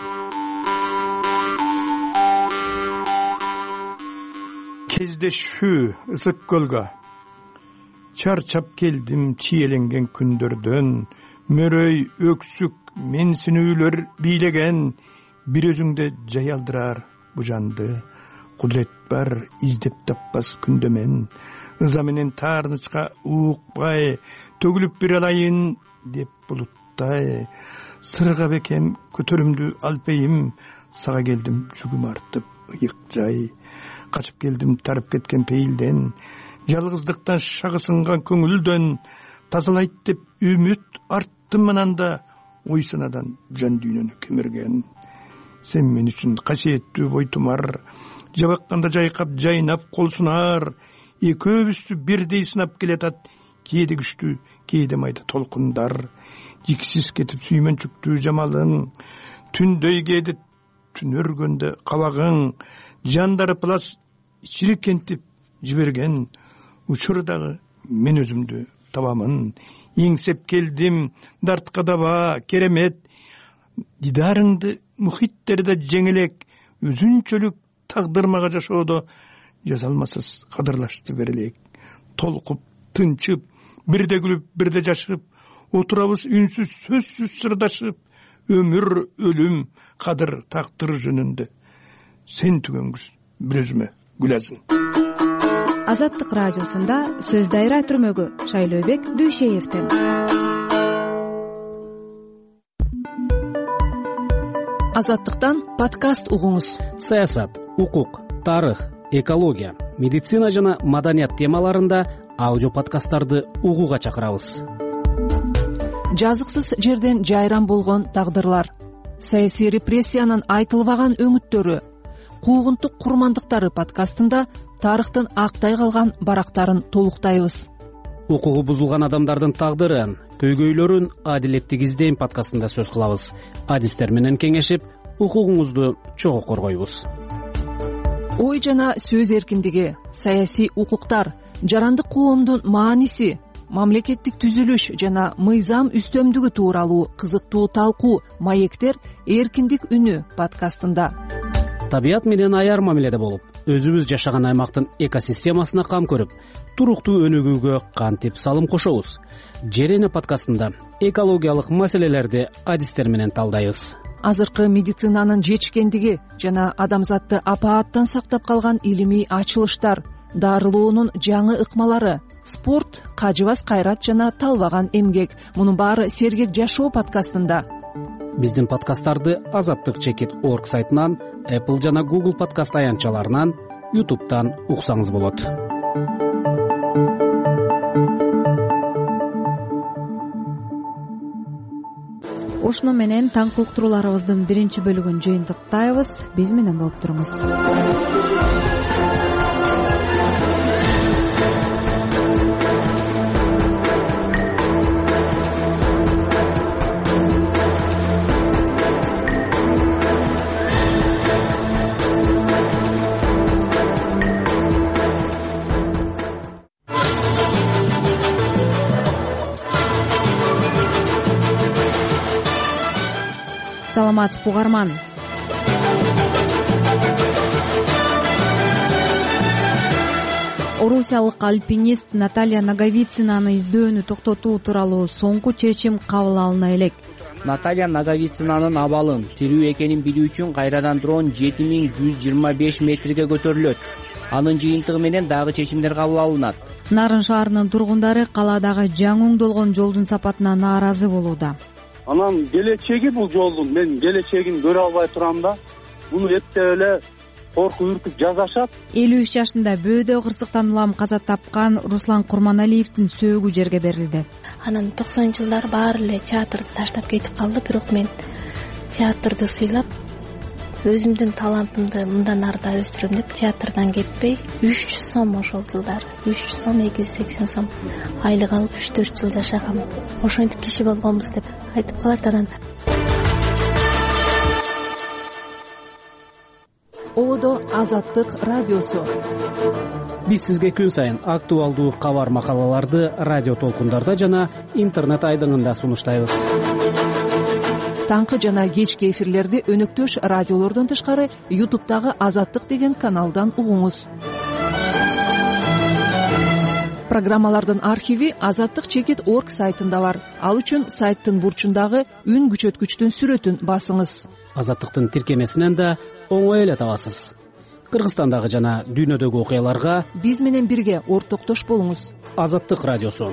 Кездешүү ысык көлгө чарчап келдим чиеленген күндөрдөн, мөрөй өксүк менсинүүлөр бийлеген, бир өзүңдө жай алдырар бу жанды, кудрет бар издеп таппас күндө мен, ыза менен таарнычка уукпай төгүлүп бир алайын деп булуттай, сырга бекем көтөрүмдү алпейим, сага келдим жүгүм артып ыйык жай, качып келдим тарып кеткен пейилден, жалгыздыктан шагысынган көңүлдөн, тазалайт деп үмүт арттым ананда, ой санадан жан дүйнөнү кемирген. Сен мен үчүн касиеттүү бойтумар, жабакканда жайкап жайнап кол сунар, экөөбүздү бирдей сынап келатат, кээде күчтүү кээде майда толкундар, жиксиз кетип сүймөнчүктүү жамалың, түндөй кээде түн өргөндө кабагың, жандары плас чирикентип жиберген, учурдагы мен өзүмдү табамын, эңсеп келдим дартка даба керемет, дидарыңды мухиттерде жеңелек, өзүнчөлүк тагдырмага жашоодо жазалмасыз кадырлашты берелек. Толкуп тынчып, бирде күлүп бирде жашып, отурабыз үнсүз сөзсүз сырдашып, өмүр өлүм кадыр тактыр жөнүндө сен түгөнгүз бир өзүмө гүлазың. Азаттык радиосунда сөз дайра түрмөгү Шайлообек Дүйшеевден. Азаттыктан подкаст угуңуз. Саясат, укук, тарых, экология, медицина жана маданият темаларында аудио подкасттарды угууга чакырабыз. Жазыксыз жерден жайран болгон тагдырлар, саясий репрессиянын айтылбаган өңүттөрү, куугунтук курмандыктары подкастында тарыхтын актай калган барактарын толуктайбыз. Укугу бузулган адамдардын тагдырын, көйгөйлөрүн адилеттик издейм подкастында сөз кылабыз. Адистер менен кеңешип, укугуңузду чогуу коргойбуз. Ой жана сөз эркиндиги, саясий укуктар, жарандык коомдун мааниси, мамлекеттик түзүлүш жана мыйзам үстөмдүгү тууралуу кызыктуу талкуу маектер эркиндик үнү подкастында. Табият менен аяр мамиледе болуп, өзүбүз жашаган аймактын экосистемасына кам көрүп, туруктуу өнүгүүгө кантип салым кошобуз? Жер эне подкастында экологиялык маселелерди адистер менен талдайбыз. Азыркы медицинанын жетишкендиги жана адамзатты апааттан сактап калган илимий ачылыштар, дарылоонун жаңы ыкмалары, спорт, кажыбас кайрат жана талбаган эмгек. Мунун баары сергек жашоо подкастында. Биздин подкасттарды azattik.org сайтынан, Apple жана Google подкаст аянтчаларынан, YouTube'дан уксаңыз болот. Ошону менен таңкы уктурууларыбыздын биринчи бөлүгүн жыйынтыктайбыз. Биз менен болуп туруңуз. Саламатсызбы угарман. Орусиялык альпинист Наталья Наговицинаны издөөнү токтотуу тууралуу соңку чечим кабыл алына элек. Наталья Наговицинанын абалын тирүү экенин билүү үчүн кайрадан дрон 7125 метрге көтөрүлөт. Анын жыйынтыгы менен дагы чечимдер кабыл алынат. Нарын шаарынын тургундары калаадагы жаңы оңдолгон жолдун сапатына нааразы болууда. Анан келечеги бул жолдун мен келечегин көрө албай турам да. Муну эптеп эле коркуп үркүп жашашат. 53 жашында бөөдө кырсыктан улам каза тапкан Руслан Курманалиевдин сөөгү жерге берилди. Анан 90-жылдар баары эле театрды таштап кетип калды, бирок мен театрды сыйлап, өзүмдүн талантымды мындан ары да өстүрөм деп театрдан кетпей 300 сом ошол жылдары 300 сом 280 сом айлык алып 3-4 жыл жашагам. Ошентип киши болгонбуз деп айтып калат. Анан ободо Азаттык радиосу. Биз сизге күн сайын актуалдуу кабар макалаларды радио толкундарда жана интернет айдыңында сунуштайбыз. Таңкы жана кечки эфирлерди өнөктөш радиолордон тышкары YouTube'дагы Азаттык деген каналдан угуңуз. Программалардын архиви azattik.org сайтында бар. Ал үчүн сайттын бурчундагы үн күчөткүчтүн сүрөтүн басыңыз. Азаттыктын тиркемесинен да оңой эле табасыз. Кыргызстандагы жана дүйнөдөгү окуяларга биз менен бирге ортоктош болуңуз. Азаттык радиосу.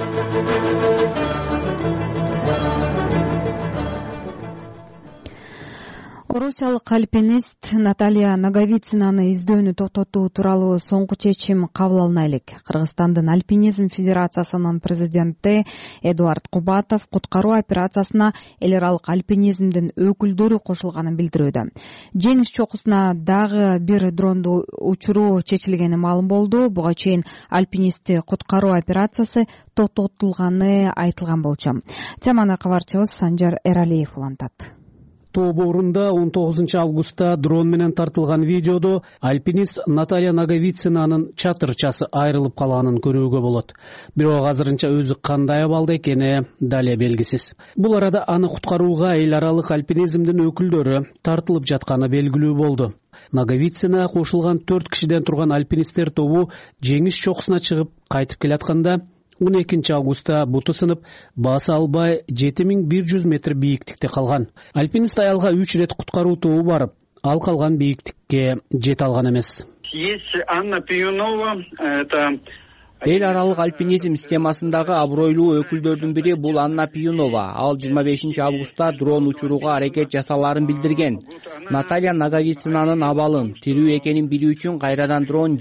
Орусиялык альпинист Наталья Наговицинаны издөөнү токтотуу тууралуу соңку чечим кабыл алына элек. Кыргызстандын альпинизм федерациясынын президенти Эдуард Кубатов куткаруу операциясына эл аралык альпинизмдин өкүлдөрү кошулганын билдирүүдө. Жеңиш чокусуна дагы бир дронду учуруу чечилгени маалым болду. Буга чейин альпинистти куткаруу операциясы токтотулганы айтылган болчу. Теманы кабарчыбыз Санжар Эралиев улантат. Тоо боорунда 19 августта дрон менен тартылган видеодо альпинист Наталья Наговицинанын чатырчасы айрылып калганын көрүүгө болот. Бирок азырынча өзү кандай абалда экени дале белгисиз. Бул арада аны куткарууга эл аралык альпинизмдин өкүлдөрү тартылып жатканы белгилүү болду. Наговицина кошулган 4 кишиден турган альпинисттер тобу жеңиш чокусуна чыгып кайтып келатканда 12 августта буту сынып, баса албай 7100 метр бийиктикте калган. Альпинист аялга 3 рет куткаруу тобу барып, ал калган бийиктикке жете алган эмес. Есть Анна Пиюнова, это эл аралык альпинизм системасындагы абройлуу өкүлдөрдүн бири бул Анна Пиюнова. Ал 25 августта дрон учурууга аракет жасаларын билдирген. Наталья Наговицинанын абалын тирүү экенин билүү үчүн кайрадан дрон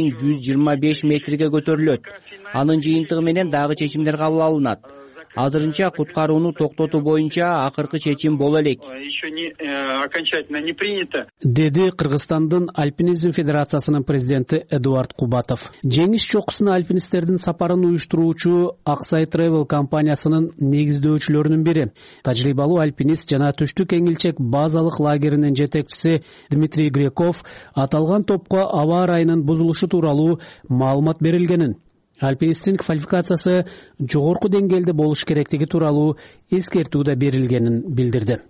7125 метрге көтөрүлөт. Анын жыйынтыгы менен дагы чечимдер кабыл алынат. Азырынча куткарууну токтотуу боюнча акыркы чечим боло элек. Еще не окончательно не принято. Деди Кыргызстандын альпинизм федерациясынын президенти Эдуард Кубатов. Жеңиш чокусуна альпинисттердин сапарын уюштуруучу Аксай Travel компаниясынын негиздөөчүлөрүнүн бири. Тажрыйбалуу альпинист жана түштүк эңилчек базалык лагеринин жетекчиси Дмитрий Греков аталган топко аба ырайынын бузулушу тууралуу маалымат берилгенин, альпинисттин квалификациясы жогорку деңгээлде болуш керектиги тууралуу эскертүү да берилгенин билдирди.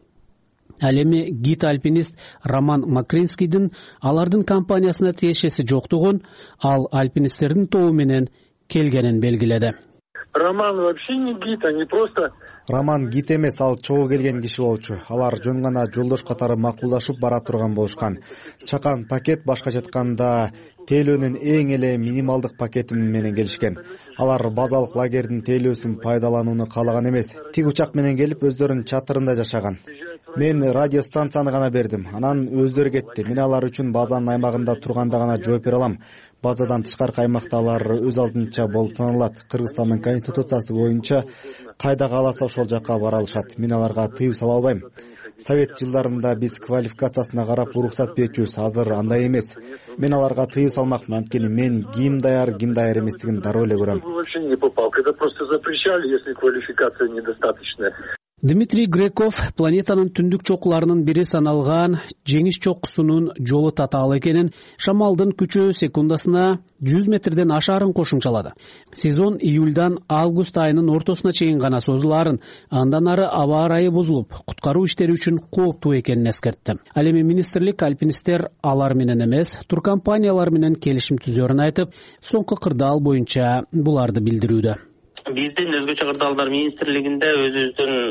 Ал эми гид-альпинист Роман Макринскийдин алардын компаниясына тиешеси жоктугун, ал альпинисттердин тобу менен келгенин белгиледи. Роман вообще не гид, они просто... Роман гид эмес, ал чогуу келген киши болчу. Алар жөн гана жолдош катары макулдашып бара турган болушкан. Чакан пакет башкача айтканда тейлөөнүн эң эле минималдык пакети менен келишкен. Алар базалык лагердин тейлөөсүн пайдаланууну каалаган эмес. Тик учак менен келип өздөрүнүн чатырында жашаган. Мен радиостанцияны гана бердим. Анан өздөрү кетти. Мен алар үчүн базанын аймагында турганда гана жооп бере алам. Базадан тышкаркы аймакта алар өз алдынча болуп саналат. Кыргызстандын конституциясы боюнча кайда кааласа ошол жака бара алышат. Мен аларга тыюу сала албайм. Совет жылдарында биз квалификациясына карап уруксат берчүбүз, азыр андай эмес. Мен аларга тыюу салмакмын, анткени мен ким даяр эместигин дароо эле көрөм. Вообще не попал, когда просто запрещали, если квалификация недостаточная. Дмитрий Греков планетанын түндүк чокуларынын бири саналган жеңиш чокусунун жолу татаал экенин, шамалдын күчү секундасына 100 метрден ашаарын кошумчалады. Сезон июльдан август айынын ортосуна чейин гана созулаарын, андан ары аба ырайы бузулуп, куткаруу иштери үчүн кооптуу экенин эскертти. Ал эми министрлик альпинисттер алар менен эмес, туркомпаниялар менен келишим түзөөрүн айтып, соңку кырдаал боюнча буларды билдирүүдө. Биздин өзгөчө кырдаалдар министрлигинде өзүбүздүн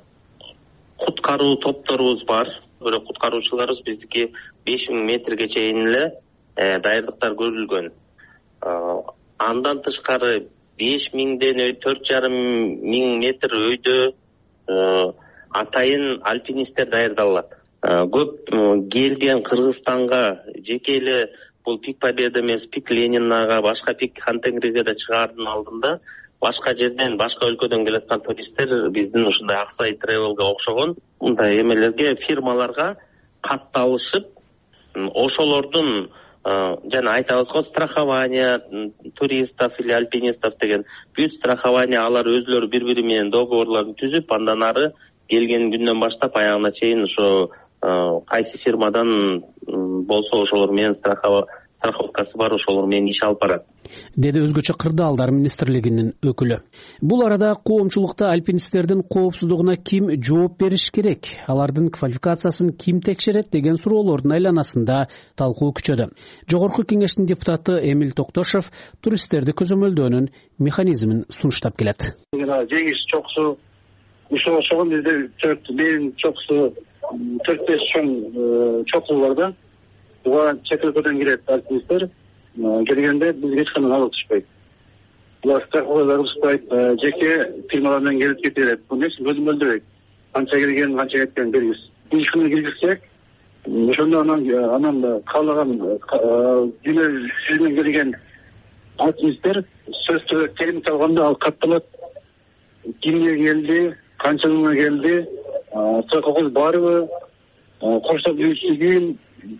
куткаруу топторубуз бар. Бирок куткаруучуларыбыз биздики 5000 метрге чейин эле даярдыктар көрүлгөн. Андан тышкары 5000ден 4500 метр өйдө атайын альпинисттер даярдалат. Көп келген Кыргызстанга жеке эле бул Пик Победа эмес, Пик Ленинага, башка Пик Хантенгриге да чыгаардын алдында башка жерден, башка өлкөдөн келаткан туристтер биздин ушундай Аксай Travel'га окшогон мындай эмелерге, фирмаларга катталышып, ошолордун жана айтабыз го страхование туристов или альпинистов деген бүт страхование, алар өзлөрү бири-бири менен договорлорун түзүп, андан ары келген күндөн баштап аягына чейин ошо кайсы фирмадан болсо ошолор менен страховкасы бар, ошолор менен иш алып барат, деди өзгөчө кырдаалдар министрлигинин өкүлү. Бул арада коомчулукта альпинисттердин коопсуздугуна ким жооп бериш керек, алардын квалификациясын ким текшерет деген суроолордун айланасында талкуу күчөдө. Жогорку кеңештин депутаты Эмил Токтошов туристтерди көзөмөлдөөнүн механизмин сунуштап келет. Жеңиш чокусу ошого бизде менин чокусу 4-5 чоң чокуу бар да. Буга чет өлкөдөн келет альпинисттер. Келгенде бизге эч кандай налог түшпөйт. Булар страховкалар түшпөйт, жеке фирмалар менен келип кете берет. Бул нерсе көзөмөлдөбөйт. Канча келген, канча кеткен белгисиз. Биз шуну киргизсек, ошондо анан каалаган дүйнө жүзүнөн келген альпинисттер сөз түрк терим алганда ал катталат. Кимге келди, канча күнгө келди, страховкасы барбы, коштоп жүрүшүгүн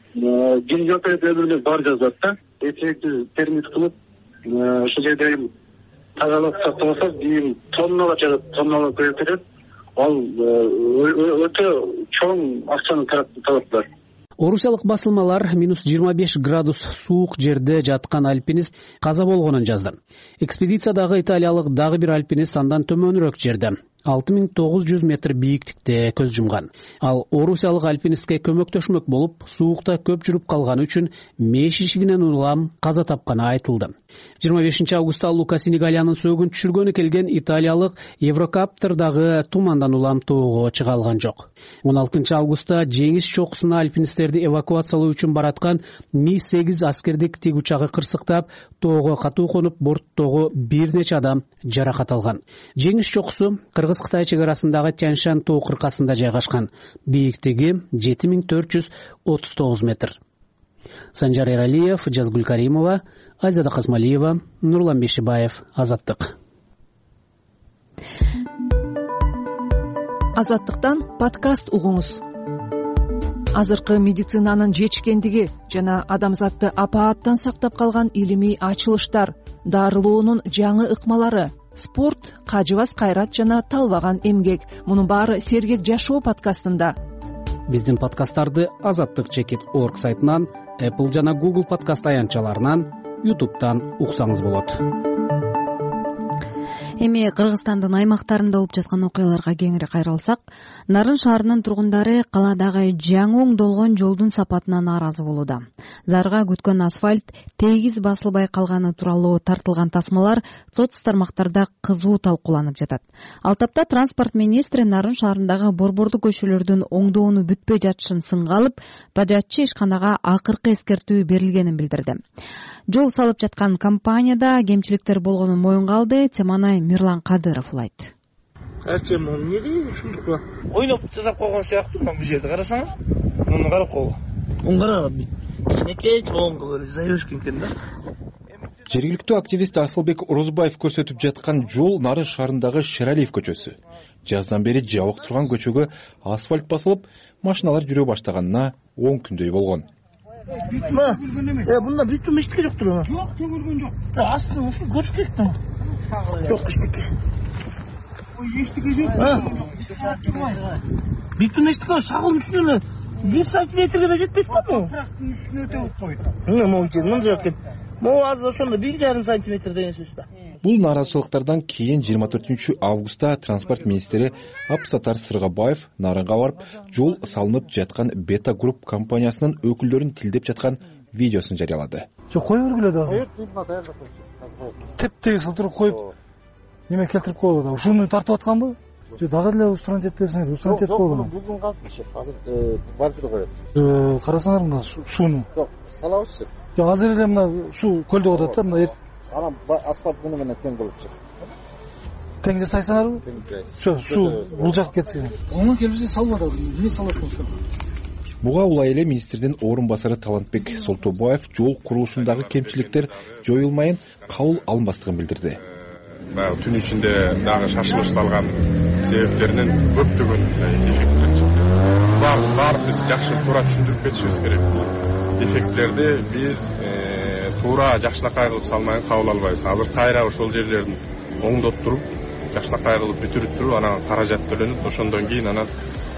бар жазат да. Эти термит кылып, ошол жерде тазалык сакталса, тонналап жатат, тонналап көтөрөт. Ал өтө чоң акчаны талаптар. Орусиялык басылмалар -25 градус суук жерде жаткан альпинист каза болгонун жазды. Экспедициядагы италиялык дагы бир альпинист андан төмөнүрөөк жерде 6900 метр бийиктикте көз жумган. Ал орусиялык альпинистке көмөктөшмөк болуп, суукта көп жүрүп калганы үчүн меш ишигинен улам каза тапканы айтылды. 25 августта Лука Сенегалиянын сөөгүн түшүргөнү келген италиялык Еврокаптердагы тумандан улам тоого чыга алган жок. 16 августта жеңиш чокусуна альпинисттерди эвакуациялоо үчүн бараткан Ми-8 аскердик тиг учагы кырсыктап, тоого катуу конуп, борттогу бир нече адам жаракат алган. Жеңиш чокусу Кыргыз-Кытай чек арасындагы Тяньшань тоо кыркасында жайгашкан. Бийиктиги 7439 метр. Санжар Эралиев, Жазгүл Каримова, Азида Казмалиева, Нурлан Бешибаев, Азаттык. Азаттыктан подкаст угуңуз. Азыркы медицинанын жетишкендиги жана адамзатты апааттан сактап калган илимий ачылыштар, дарылоонун жаңы ыкмалары, спорт, кажыбас кайрат жана талбаган эмгек. Мунун баары Сергек жашоо подкастында. Биздин подкасттарды azattik.org сайтынан, Apple жана Google подкаст аянтчаларынан, YouTube'дан уксаңыз болот. Эми Кыргызстандын аймактарында болуп жаткан окуяларга кеңири кайрылсак, Нарын шаарынын тургундары каладагы жаңы оңдолгон жолдун сапатына нааразы болууда. Зарга күткөн асфальт тегиз басылбай калганы тууралуу тартылган тасмалар соц тармактарда кызуу талкууланып жатат. Ал тапта транспорт министри Нарын шаарындагы борбордуу көчөлөрдүн оңдоону бүтпөй жатышын сынга алып, бажатчы ишканага акыркы эскертүү берилгенин билдирди. Жол салып жаткан компанияда кемчиликтер болгонун моюнга алды. Теманы Мирлан Кадыров улайт. Эмне дейм ушундук ойноп жасап койгон сыяктуу бул жерди карасаңыз. Муну карап койгон. Муну караган бит. Кичинекей чоңго эле заёшка экен да. Жергиликтүү активист Асылбек Орозбаев көрсөтүп жаткан жол Нарын шаарындагы Шералиев көчөсү. Жаздан бери жабык турган көчөгө асфальт басылып, машиналар жүрө баштаганына 10 күндөй болгон. Бунда бүтүм эчтеке жоктур ана. Жок, төгүлгөн жок. Астын ушу көрүп кетти. Жок эчтеке. Ой, эчтеке жок. Бүтүм эчтеке шагыл үстүнө эле 1 сантиметрге да жетпейт го бу. Топурактын үстүнө төгүп койду. Мына жок экен. Могу азыр ошондо 1,5 сантиметр деген сөз да. Бул нааразычылыктардан кийин 24 августта транспорт министри Абсатар Сыргабаев Нарынга барып, жол салынып жаткан Бета Групп компаниясынын өкүлдөрүн тилдеп жаткан видеосун жарыялады. Жок, кое бергиле да азыр. Теп-тегиз кылтырып коюп, неме келтирип коелу да. Ушуну тартып атканбы? Жок, дагы эле устрант жетип берсеңиз, устрант жетип коелу. Бүгүн калды, азыр барып коет. Карасаңар мына сууну. Жок, салабызчы. Жок, азыр эле мына суу көлдө атат да, мына анан асфальт муну менен тең болуп чыгат. Тең жасайсыңарбы? Тең жасайсыз. Суу булжап кетсин. Оңон келбесе салбады. Эмне саласың ошо? Буга улай эле министрдин орун басары Талантбек Солтобаев жол курулушундагы кемчиликтер жоюлмайын кабыл алынбастыгын билдирди. Баягы түн ичинде дагы шашылыш салган себептеринен көптөгөн дефекттер чыкты. Баарын биз жакшы туура түшүндүрүп кетишибиз керек. Дефектлерди биз туура жакшынакай кылып салмайын кабыл албайбыз. Азыр кайра ошол жерлерин оңдоп туруп, жакшынакай кылып бүтүрүп туруп, анан каражат төлөнүп, ошондон кийин анан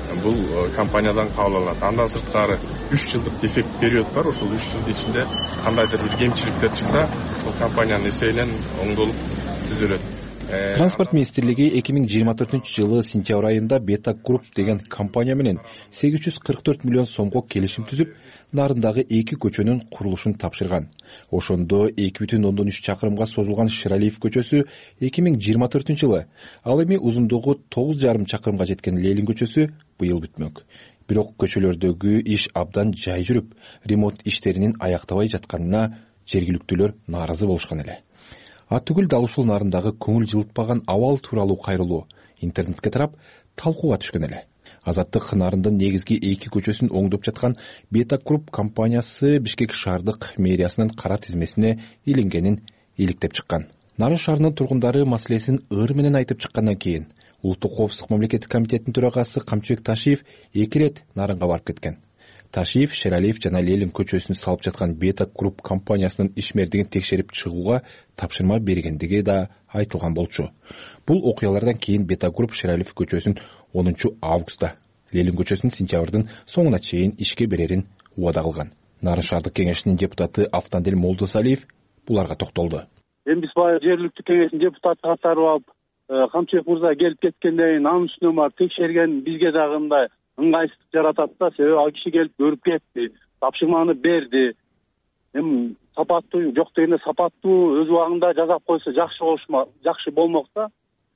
бул компаниядан кабыл алынат. Андан сырткары 3 жылдык дефект период бар. Ошол 3 жылдын ичинде кандайдыр бир кемчиликтер чыкса, бул компаниянын эсебинен оңдолуп түзөлөт. Транспорт министрлиги 2024-жылы сентябрь айында Beta Group деген компания менен 844 миллион сомго келишим түзүп, нарындагы 2 көчөнүн курулушун тапшырган. Ошондо 2,3 чакырымга созулган Ширалиев көчөсү 2024-жылы, ал эми узундугу 9,5 чакырымга жеткен Ленин көчөсү быйыл бүтмөк. Бирок көчөлөрдөгү иш абдан жай жүрүп, ремонт иштеринин аяктабай жатканына жергиликтүүлөр нааразы болушкан эле. Ат-түгүл дал ушул нарындагы көңүл жылытпаган абал тууралуу кайрылуу интернетке тарап талкууга түшкөн эле. Азаттык нарындын негизги 2 көчөсүн оңдоп жаткан Beta Group компаниясы Бишкек шаардык мэриясынын кара тизмесине илингенин иликтеп чыккан. Нарын шаарынын тургундары маселесин ыр менен айтып чыккандан кийин Улуттук коопсуздук мамлекеттик комитетинин төрагасы Камчыбек Ташиев 2 рет нарынга барып кеткен. Ташиев, Шералиев жана Ленин көчөсүн салып жаткан Beta Group компаниясынын ишмердигин текшерип чыгууга тапшырма бергендиги да айтылган болчу. Бул окуялардан кийин Beta Group Шералиев көчөсүн 10 августта, Ленин көчөсүн сентябрдын соңуна чейин ишке берерин убада кылган. Нарын шаардык кеңешинин депутаты Автандел Молдосалиев буларга токтолду. Эми биз баягы жергиликтүү кеңештин депутаты катары алып, Камчыбек мырза келип кеткенден кийин анын үстүнө барып текшерген бизге дагы мындай ыңгайсыздык жаратат да. Себеби ал киши келип көрүп кетти, тапшырманы берди. Эми сапаттуу жок дегенде сапаттуу өз убагында жасап койсо жакшы болмок да.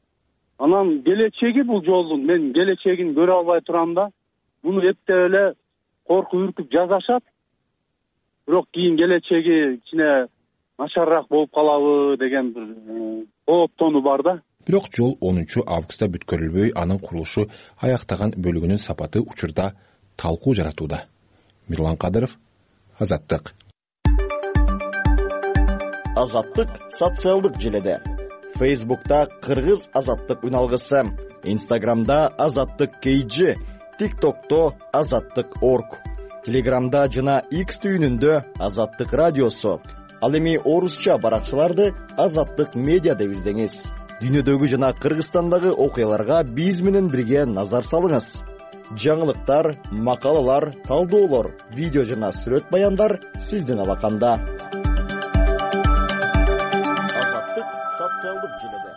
Анан келечеги бул жолдун мен келечегин көрө албай турам да. Муну эптеп эле коркуп үркүп жасашат. Бирок кийин келечеги кичине начарыраак болуп калабы деген бир кооптонуу бар да. Бирок жол 10 августта бүткөрүлбөй, анын курулушу аяктаган бөлүгүнүн сапаты учурда талкуу жаратууда. Мирлан Кадыров, Азаттык. Азаттык социалдык желеде. Facebook'ta Кыргыз Азаттык үналгысы, Instagram'da Азаттык KG, TikTok'ta Азаттык.org, Telegram'da жана X түйүнүндө Азаттык радиосу. Ал эми орусча баракчаларды Азаттык медиа деп издеңиз. Дүйнөдөгү жана Кыргызстандагы окуяларга биз менен бирге назар салыңыз. Жаңылыктар, макалалар, талдоолор, видео жана сүрөт баяндар сиздин алаканда. Азаттык социалдык желеде.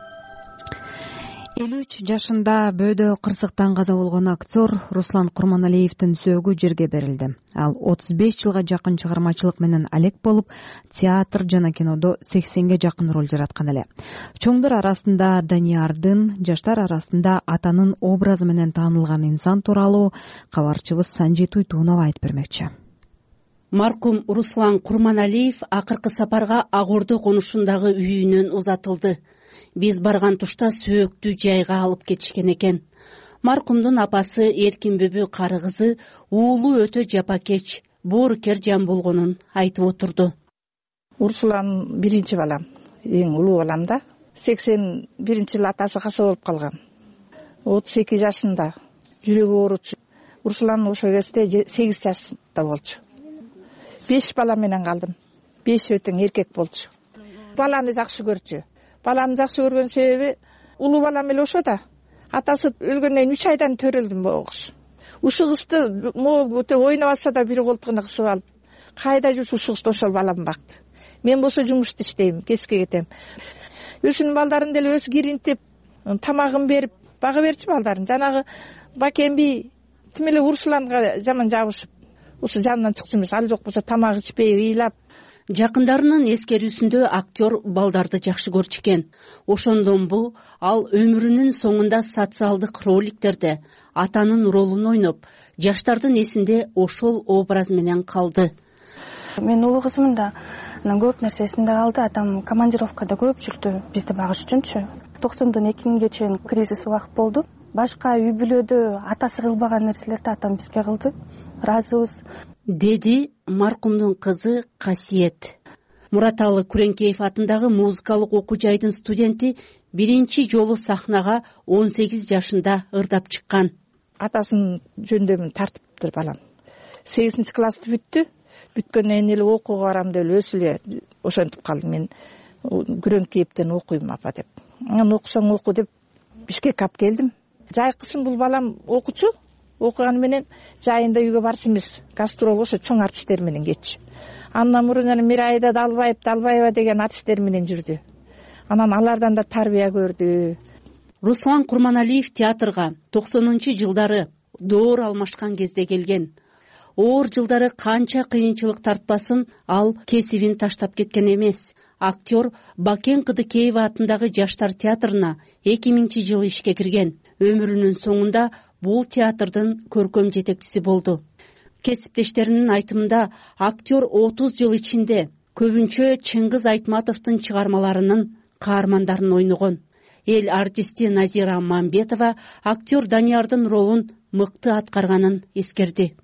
53 жашында бөөдө кырсыктан каза болгон актер Руслан Курманалиевдин сөөгү жерге берилди. Ал 35 жылга жакын чыгармачылык менен алек болуп, театр жана кинодо 80ге жакын роль жараткан эле. Чоңдор арасында Даниярдын, жаштар арасында атанын образы менен таанылган инсан тууралуу кабарчыбыз Санжи Туйтунова айтып бермекчи. Маркум Руслан Курманалиев акыркы сапарга Ак Ордо конушундагы үйүнөн узатылды. Биз барган тушта сөөктү жайга алып кетишкен экен. Маркумдун апасы Эркин Бөбө кары кызы уулу өтө жапакеч, боорукер жан болгонун айтып отурду. Руслан биринчи балам, эң улуу балам да. 81-жылы атасы каса болуп калган. 32 жашында жүрөгү ооручу. Руслан ошол кезде 8 жашта болчу. 5 бала менен калдым. 5 өтөң эркек болчу. Баланы жакшы көрчү. Баланы жакшы көргөн себеби улуу балам эле ошо да. Атасы өлгөндөн 3 айдан төрөлдүм могуш. Ушул кызды өтө ойноп алса да бир колтугуна кысып алып, кайда жүрсө ушул кызды ошол балам бакты. Мен болсо жумушта иштейм, кечке кетем. Өзүнүн балдарын деле өзү киринтип, тамагын берип, бага берчү балдарын. Жанагы Бакемби тим эле Русланга жаман жабышып, ушу жанынан чыкчу эмес, ал жок болсо тамак ичпей, ыйлап. Жакындарынын эскерүүсүндө актер балдарды жакшы көрчү экен. Ошондон бу ал өмүрүнүн соңунда социалдык роликтерде атанын ролун ойноп, жаштардын эсинде ошол образ менен калды. Мен улуу кызымын да, көп нерсе эсимде калды. Атам командировкада көп жүрдү, бизди багыш үчүнчү. 92-ге чейин кризис убакыт болду. Башка үй бүлөдө атасы кылбаган нерселерди атам бизге кылды. Ыраазыбыз, деди маркумдун кызы Касиет. Мураталы Күреңкеев атындагы музыкалык окуу жайдын студенти биринчи жолу сахнага 18 жашында ырдап чыккан. Атасынын жөндөмүн тартыптыр балам. 8-классты бүттү. Бүткөндөн эле окууга барам деп өзү эле ошентип калды. Мен Күреңкеевден окуйм апа деп. Анан окусаң оку деп Бишкекке алып келдим. Жайкысын бул балам окуучу, окуганы менен жайында үйгө барчу эмес, гастрол ошо чоң артисттер менен кетчү. Андан мурун Мирайда Далбаева деген артисттер менен жүрдү. Анан алардан да тарбия көрдү. Руслан Курманалиев театрга 90-жылдары доор алмашкан кезде келген. Оор жылдары канча кыйынчылык тартпасын ал кесибин таштап кеткен эмес. Актер Бакен Кыдыкеева атындагы Жаштар театрына 2000-жылы ишке кирген. Өмүрүнүн соңунда бул театрдын көркөм жетекчиси болду. Кесиптештеринин айтымында актер 30 жыл ичинде көбүнчө Чыңгыз Айтматовдун чыгармаларынын каармандарын ойногон. Эл артисти Назира Мамбетова актер Даниярдын ролун мыкты аткарганын эскерди.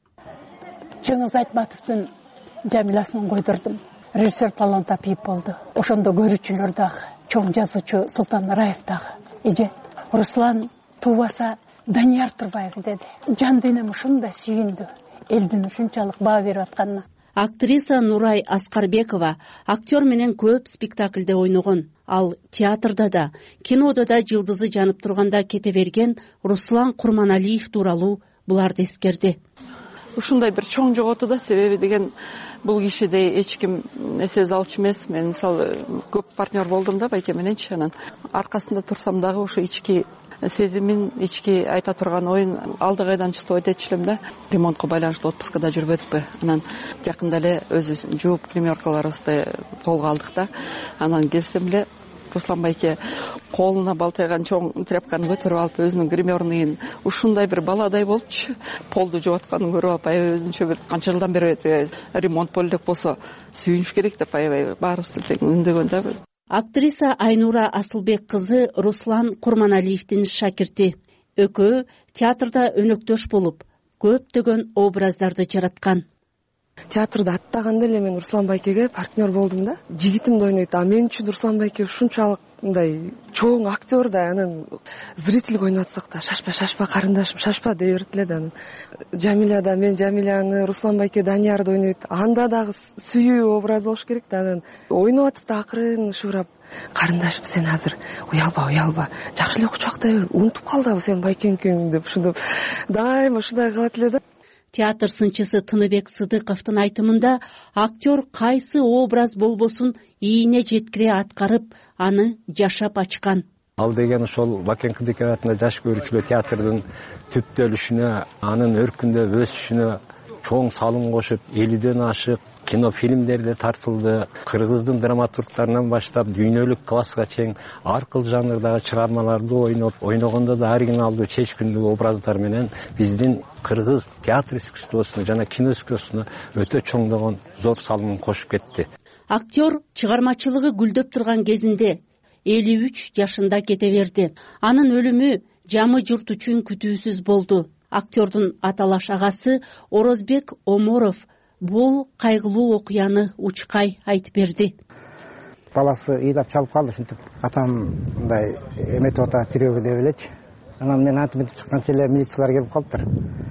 Чыңгыз Айтматовдун Жамилясын койдурдум. Режиссер Талант Апиев болду. Ошондо көрүүчүлөр дагы, чоң жазуучу Султан Раев дагы. Эже Руслан туубаса Данияр Турбаев деди. Жан дүйнөм ушундай сүйүндү. Элдин ушунчалык баа берип атканына. Актриса Нурай Аскарбекова актер менен көп спектакльде ойногон. Ал театрда да, кинодо да жылдызы жанып турганда кете берген Руслан Курманалиев тууралуу буларды эскерди. Ушундай бир чоң жоготу да, себеби деген бул кишидей эч ким эсе алчу эмес. Мен мисалы көп партнер болдум да байке мененчи, анан аркасында турсам дагы ошо ички сезимин, ички айта турган оюн алды кайдан чыкты ойт этчү элем да. Ремонтко байланыштуу отпускада жүрбөдүкпү. Анан жакында эле өзүбүздүн жууп гримеркаларыбызды колго алдык да. Анан келсем эле Руслан байке колуна балтайган чоң тряпканы көтөрүп алып өзүнүн гримерныйын ушундай бир баладай болчу. Полду жууп атканын көрүп алып, аябай өзүнчө бир канча жылдан бери ремонт болду деп болсо сүйүнүш керек деп аябай баарыбыз тең үндөгөн да. Актриса Айнура Асылбек кызы Руслан Курманалиевдин шакирти. Экөө театрда өнөктөш болуп, көптөгөн образдарды жараткан. Театрда аттаганда эле мен Руслан байкеге партнер болдум да. Жигитимди ойнойт, а мен үчүн Руслан байке ушунчалык мындай чоң актер да. Анан зрительге ойнотсок да шашпа карындашым, шашпа дей берет эле да. Анан Жамиляда мен Жамиляны, Руслан байке Даниярды ойнойт. Анда дагы сүйүү образ болуш керек да. Анан ойноп атып да акырын шурап, карындашым сен азыр уялба, жакшы эле кучактай бер, унутуп калдыбы сен байкеңкең деп ушинтип дайыма ушундай кылат эле да. Театр сынчысы Тыныбек Сыдыковдун айтымында актер кайсы образ болбосун ийине жеткире аткарып, аны жашап ачкан. Ал деген ошол Бакен Кыдыкеева атында жаш көрүүчүлөр театрдын түптөлүшүнө, анын өркүндө өсүшүнө чоң салым кошуп, 50ден ашык кино фильмдерде тартылды. Кыргыздын драматургтарынан баштап дүйнөлүк класска чейин ар кыл жанрдагы чыгармаларды ойногондо да оригиналдуу чечкиндүү образдар менен биздин кыргыз театр искусствосуна жана кино искусствосуна өтө чоңдогон зор салымын кошуп кетти. Актер чыгармачылыгы гүлдөп турган кезинде 53 жашында кете берди. Анын өлүмү жамы журт үчүн күтүүсүз болду. Актердун аталаш агасы Орозбек Оморов бул кайгылуу окуяны учкай айтып берди. Баласы ыйлап чалып калды, ушинтип атам мындай эметип атат жүрөгү деп элечи. Анан мен антип чыкканча эле милициялар келип калыптыр.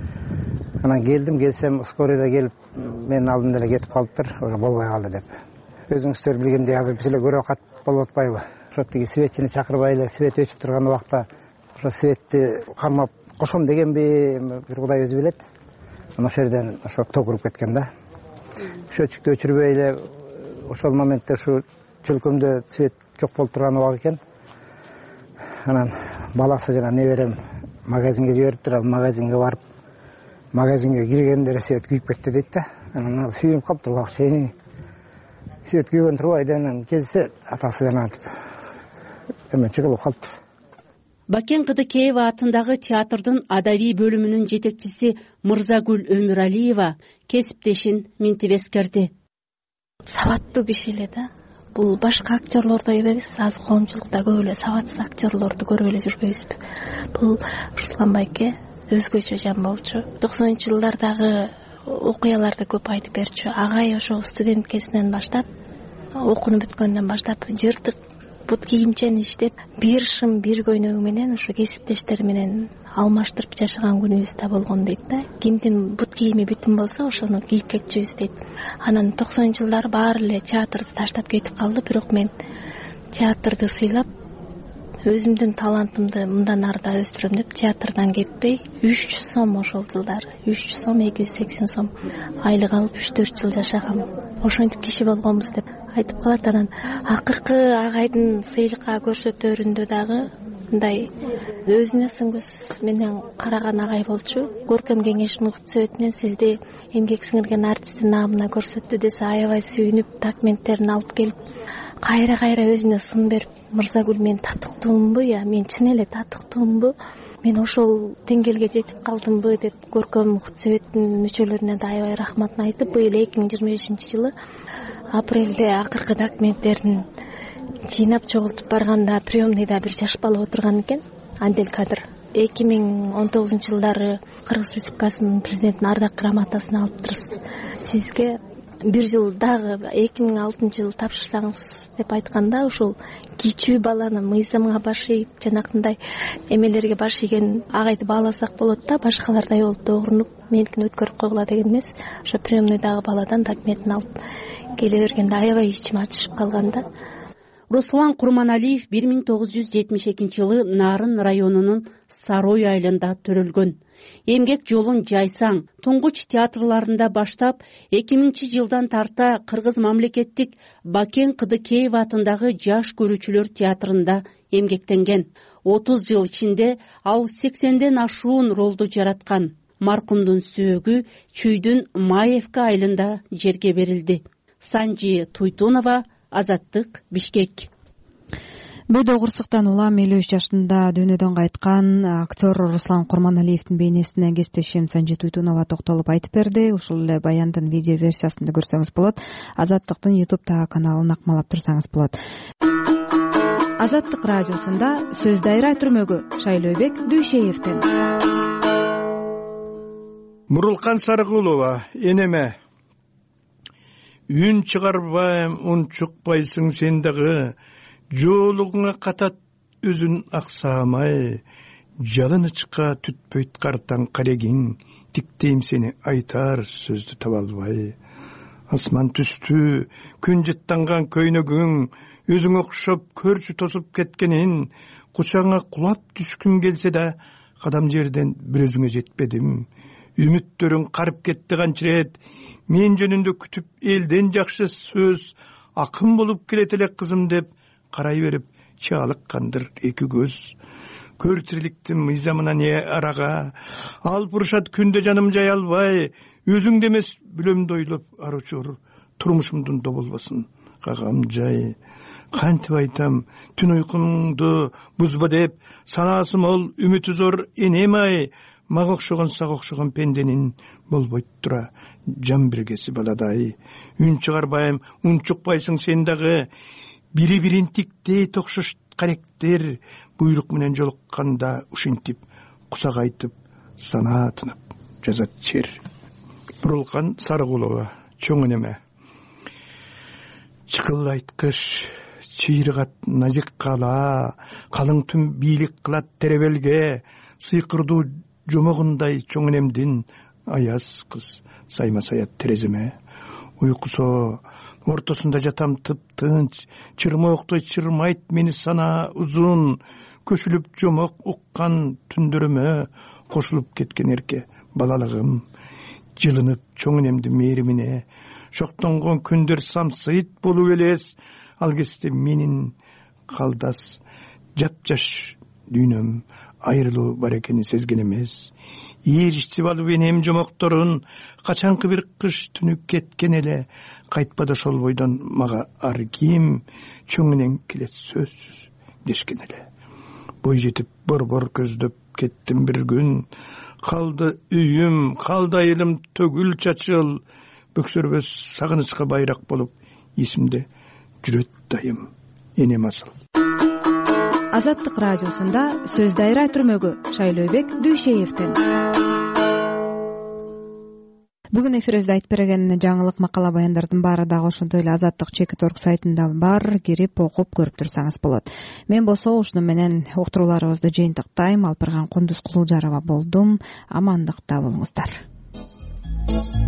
Анан келсем скорыйда келип менин алдымда эле кетип калыптыр, болбой калды деп. Өзүңүздөр билгендей азыр биз эле көрө кат болуп атпайбы? Ошо тиги светчини чакырбай эле свет өчүп турган убакта ошо светти кармап кошом дегенби, бир Кудай өзү билет. Ошол жерден ошо ток уруп кеткен да. Счетчикти өчүрбөй эле ошол моментте ушу чөлкөмдө свет жок болуп турган убак экен. Анан баласы жана неберем магазинге жибериптир, ал магазинге барып, магазинге киргенде свет күйүп кетти дейт да. Анан сүйүнүп калыптыр убак. Свет күйгөн турбайды, анан келсе атасы жана антип эменче кылып калыптыр. Бакен Кыдыкеева атындагы театрдын адабий бөлүмүнүн жетекчиси Мырзагүл Өмүралиева кесиптешин минтип эскерди. Сабаттуу киши эле да. Бул башка актерлордой эмес, азыр коомчулукта көп эле сабатсыз актерлорду көрүп эле жүрбөйбүзбү? Бул Руслан байке өзгөчө жан болчу. 90-жылдардагы окуяларды көп айтып берчү. Агай ошо студент кезинен баштап, окууну бүткөндөн баштап жыртык бут кийимчени иштеп, бир шым бир көйнөгү менен ушу кесиптештери менен алмаштырып жашаган күнүбүз да болгон дейт да. Кимдин бут кийими бүтүн болсо, ошону кийип кетчүбүз дейт. Анан 90-жылдары баары эле театрды таштап кетип калды, бирок мен театрды сыйлап, өзүмдүн талантымды мындан ары да өстүрөм деп театрдан кетпей 300 сом ошол жылдары 300 сом 280 сом айлык алып 3-4 жыл жашагам. Ошентип киши болгонбуз деп айтып калат. Анан акыркы агайдын сыйлыкка көрсөтөрүндө дагы мындай өзүнө сын көз менен караган агай болчу. Көркөм кеңештин укук советинен сизди эмгек сиңирген артисттин наамына көрсөттү десе аябай сүйүнүп документтерин алып келип кайра өзүнө сын берип, Мырзагүл мен татыктуумбу, мен чын эле татыктуумбу, мен ошол деңгээлге жетип калдымбы деп көркөм укук советтин мүчөлөрүнө да аябай рахматын айтып, быйыл 2025-жылы апрелде акыркы документтерин жыйнап чогултуп барганда приемныйда бир жаш бала отурган экен, Андель Кадыр. 2019-жылдары Кыргыз Республикасынын президентинин ардак грамотасын алыптырсыз. Сизге бир жыл дагы 2006-жылы тапшырсаңыз деп айтканда, ошол кичүү баланын мыйзамга баш ийип, жанакындай эмелерге баш ийген агайды бааласак болот да, башкалардай болуп да угрунуп, меникини өткөрүп койгула деген эмес. Ошо приемныйдагы баладан документин алып келе бергенде аябай ичим ачышып калган да. Руслан Курманалиев 1972-жылы Нарын районунун Сарой айылында төрөлгөн. Эмгек жолун жайсаң, туңгуч театрларында баштап, 2000-жылдан тарта Кыргыз мамлекеттик Бакен Кыдыкеев атындагы жаш көрүүчүлөр театрында эмгектенген. 30 жыл ичинде ал 80ден ашуун ролду жараткан. Маркумдун сөөгү Чүйдүн Маевка айылында жерге берилди. Санжи Туйтунова, Азаттык, Бишкек. Бөдө кырсыктан улам 53 жашында дүйнөдөн кайткан актер Руслан Курманалиевдин бейнесине кесиптешим Санжи Туйтунова токтолуп айтып берди. Ушул эле баяндын видео версиясын да көрсөңүз болот. Азаттыктын YouTube каналын акмалап турсаңыз болот. Азаттык радиосунда сөз дайра түрмөгү Шайлообек Дүйшеевден. Мурулкан Сарыгулова, энеме үн чыгарбайм, ун чукпайсың сен дагы, жолугуңа катат өзүн аксамай, жалынычка түтпөйт картаң карегиң, тиктейм сени айтар сөздү таба албай. Асман түстү, күн жыттанган көйнөгүң, өзүң окшоп көрчү тосуп кеткенин, кучаңа кулап түшкүм келсе да, кадам жерден бир өзүңө жетпедим. Үмүттөрүң карып кетти канчырет, мен жөнүндө күтүп элден жакшы сөз, акын болуп келет эле кызым деп карай берип чаалыккандыр эки көз. Көр тириликтин мыйзамына не арага, алып урушат күндө жаным жай албай, өзүңдө эмес бүлөмдү ойлоп аручур, турмушумдун доболбосун кагам жай. Кантип айтам, түн уйкуңду бузба деп, санаасы мол үмүтү зор энем ай, мага окшогон сага окшогон пенденин болбойт тура жан биргеси баладай. Үн чыгарбайм, ун чукпайсың сен дагы, бири-бирин тиктейт окшош каректер, буйрук менен жолукканда ушинтип кусак айтып, санаа тынып жазат чер. Мурулкан Сарыгулова, чоң энеме. Чыкыл айткыч, чыйрыгат назик кала, калың түн бийлик кылат теребелге, сыйкырдуу жомогундай чоң энемдин аяз кыз сайма саят тереземе. Уйкусо ортосунда жатам тып-тынч, чырмооктой чырмайт мени сана узун, көшүлүп жомок уккан түндөрүмө кошулуп кеткен эрке балалыгым. Жылынып чоң энемдин мээримине, шоктонгон күндөр самсыйт болуп элес, ал кезде менин калдас жапжаш дүйнөм айрылуу бар экенин сезген эмес. Ээричтип алып энем жомокторун, качанкы бир кыш түнү кеткен эле, кайтпады ошол бойдон мага ар ким, чоң энең келет сөзсүз дешкен эле. Бой жетип борбор көздөп кеттим бир күн, калды үйүм, калды айылым төгүл чачыл, бөксөрбөс сагынычка байрак болуп, эсимде жүрөт дайым энем асыл. Азаттык радиосунда сөз дайра түрмөгү Шайлообек Дүйшеевден. Бүгүн эфирибизде айтып берген жаңылык макала баяндардын баары дагы ошондой эле Азаттык ЧК.орг сайтында бар, кирип окуп көрүп турсаңыз болот. Мен болсо ушуну менен уктурууларыбызды жыйынтыктайм. Алпырган Кундуз Кызылжарова болдум. Амандыкта болуңуздар.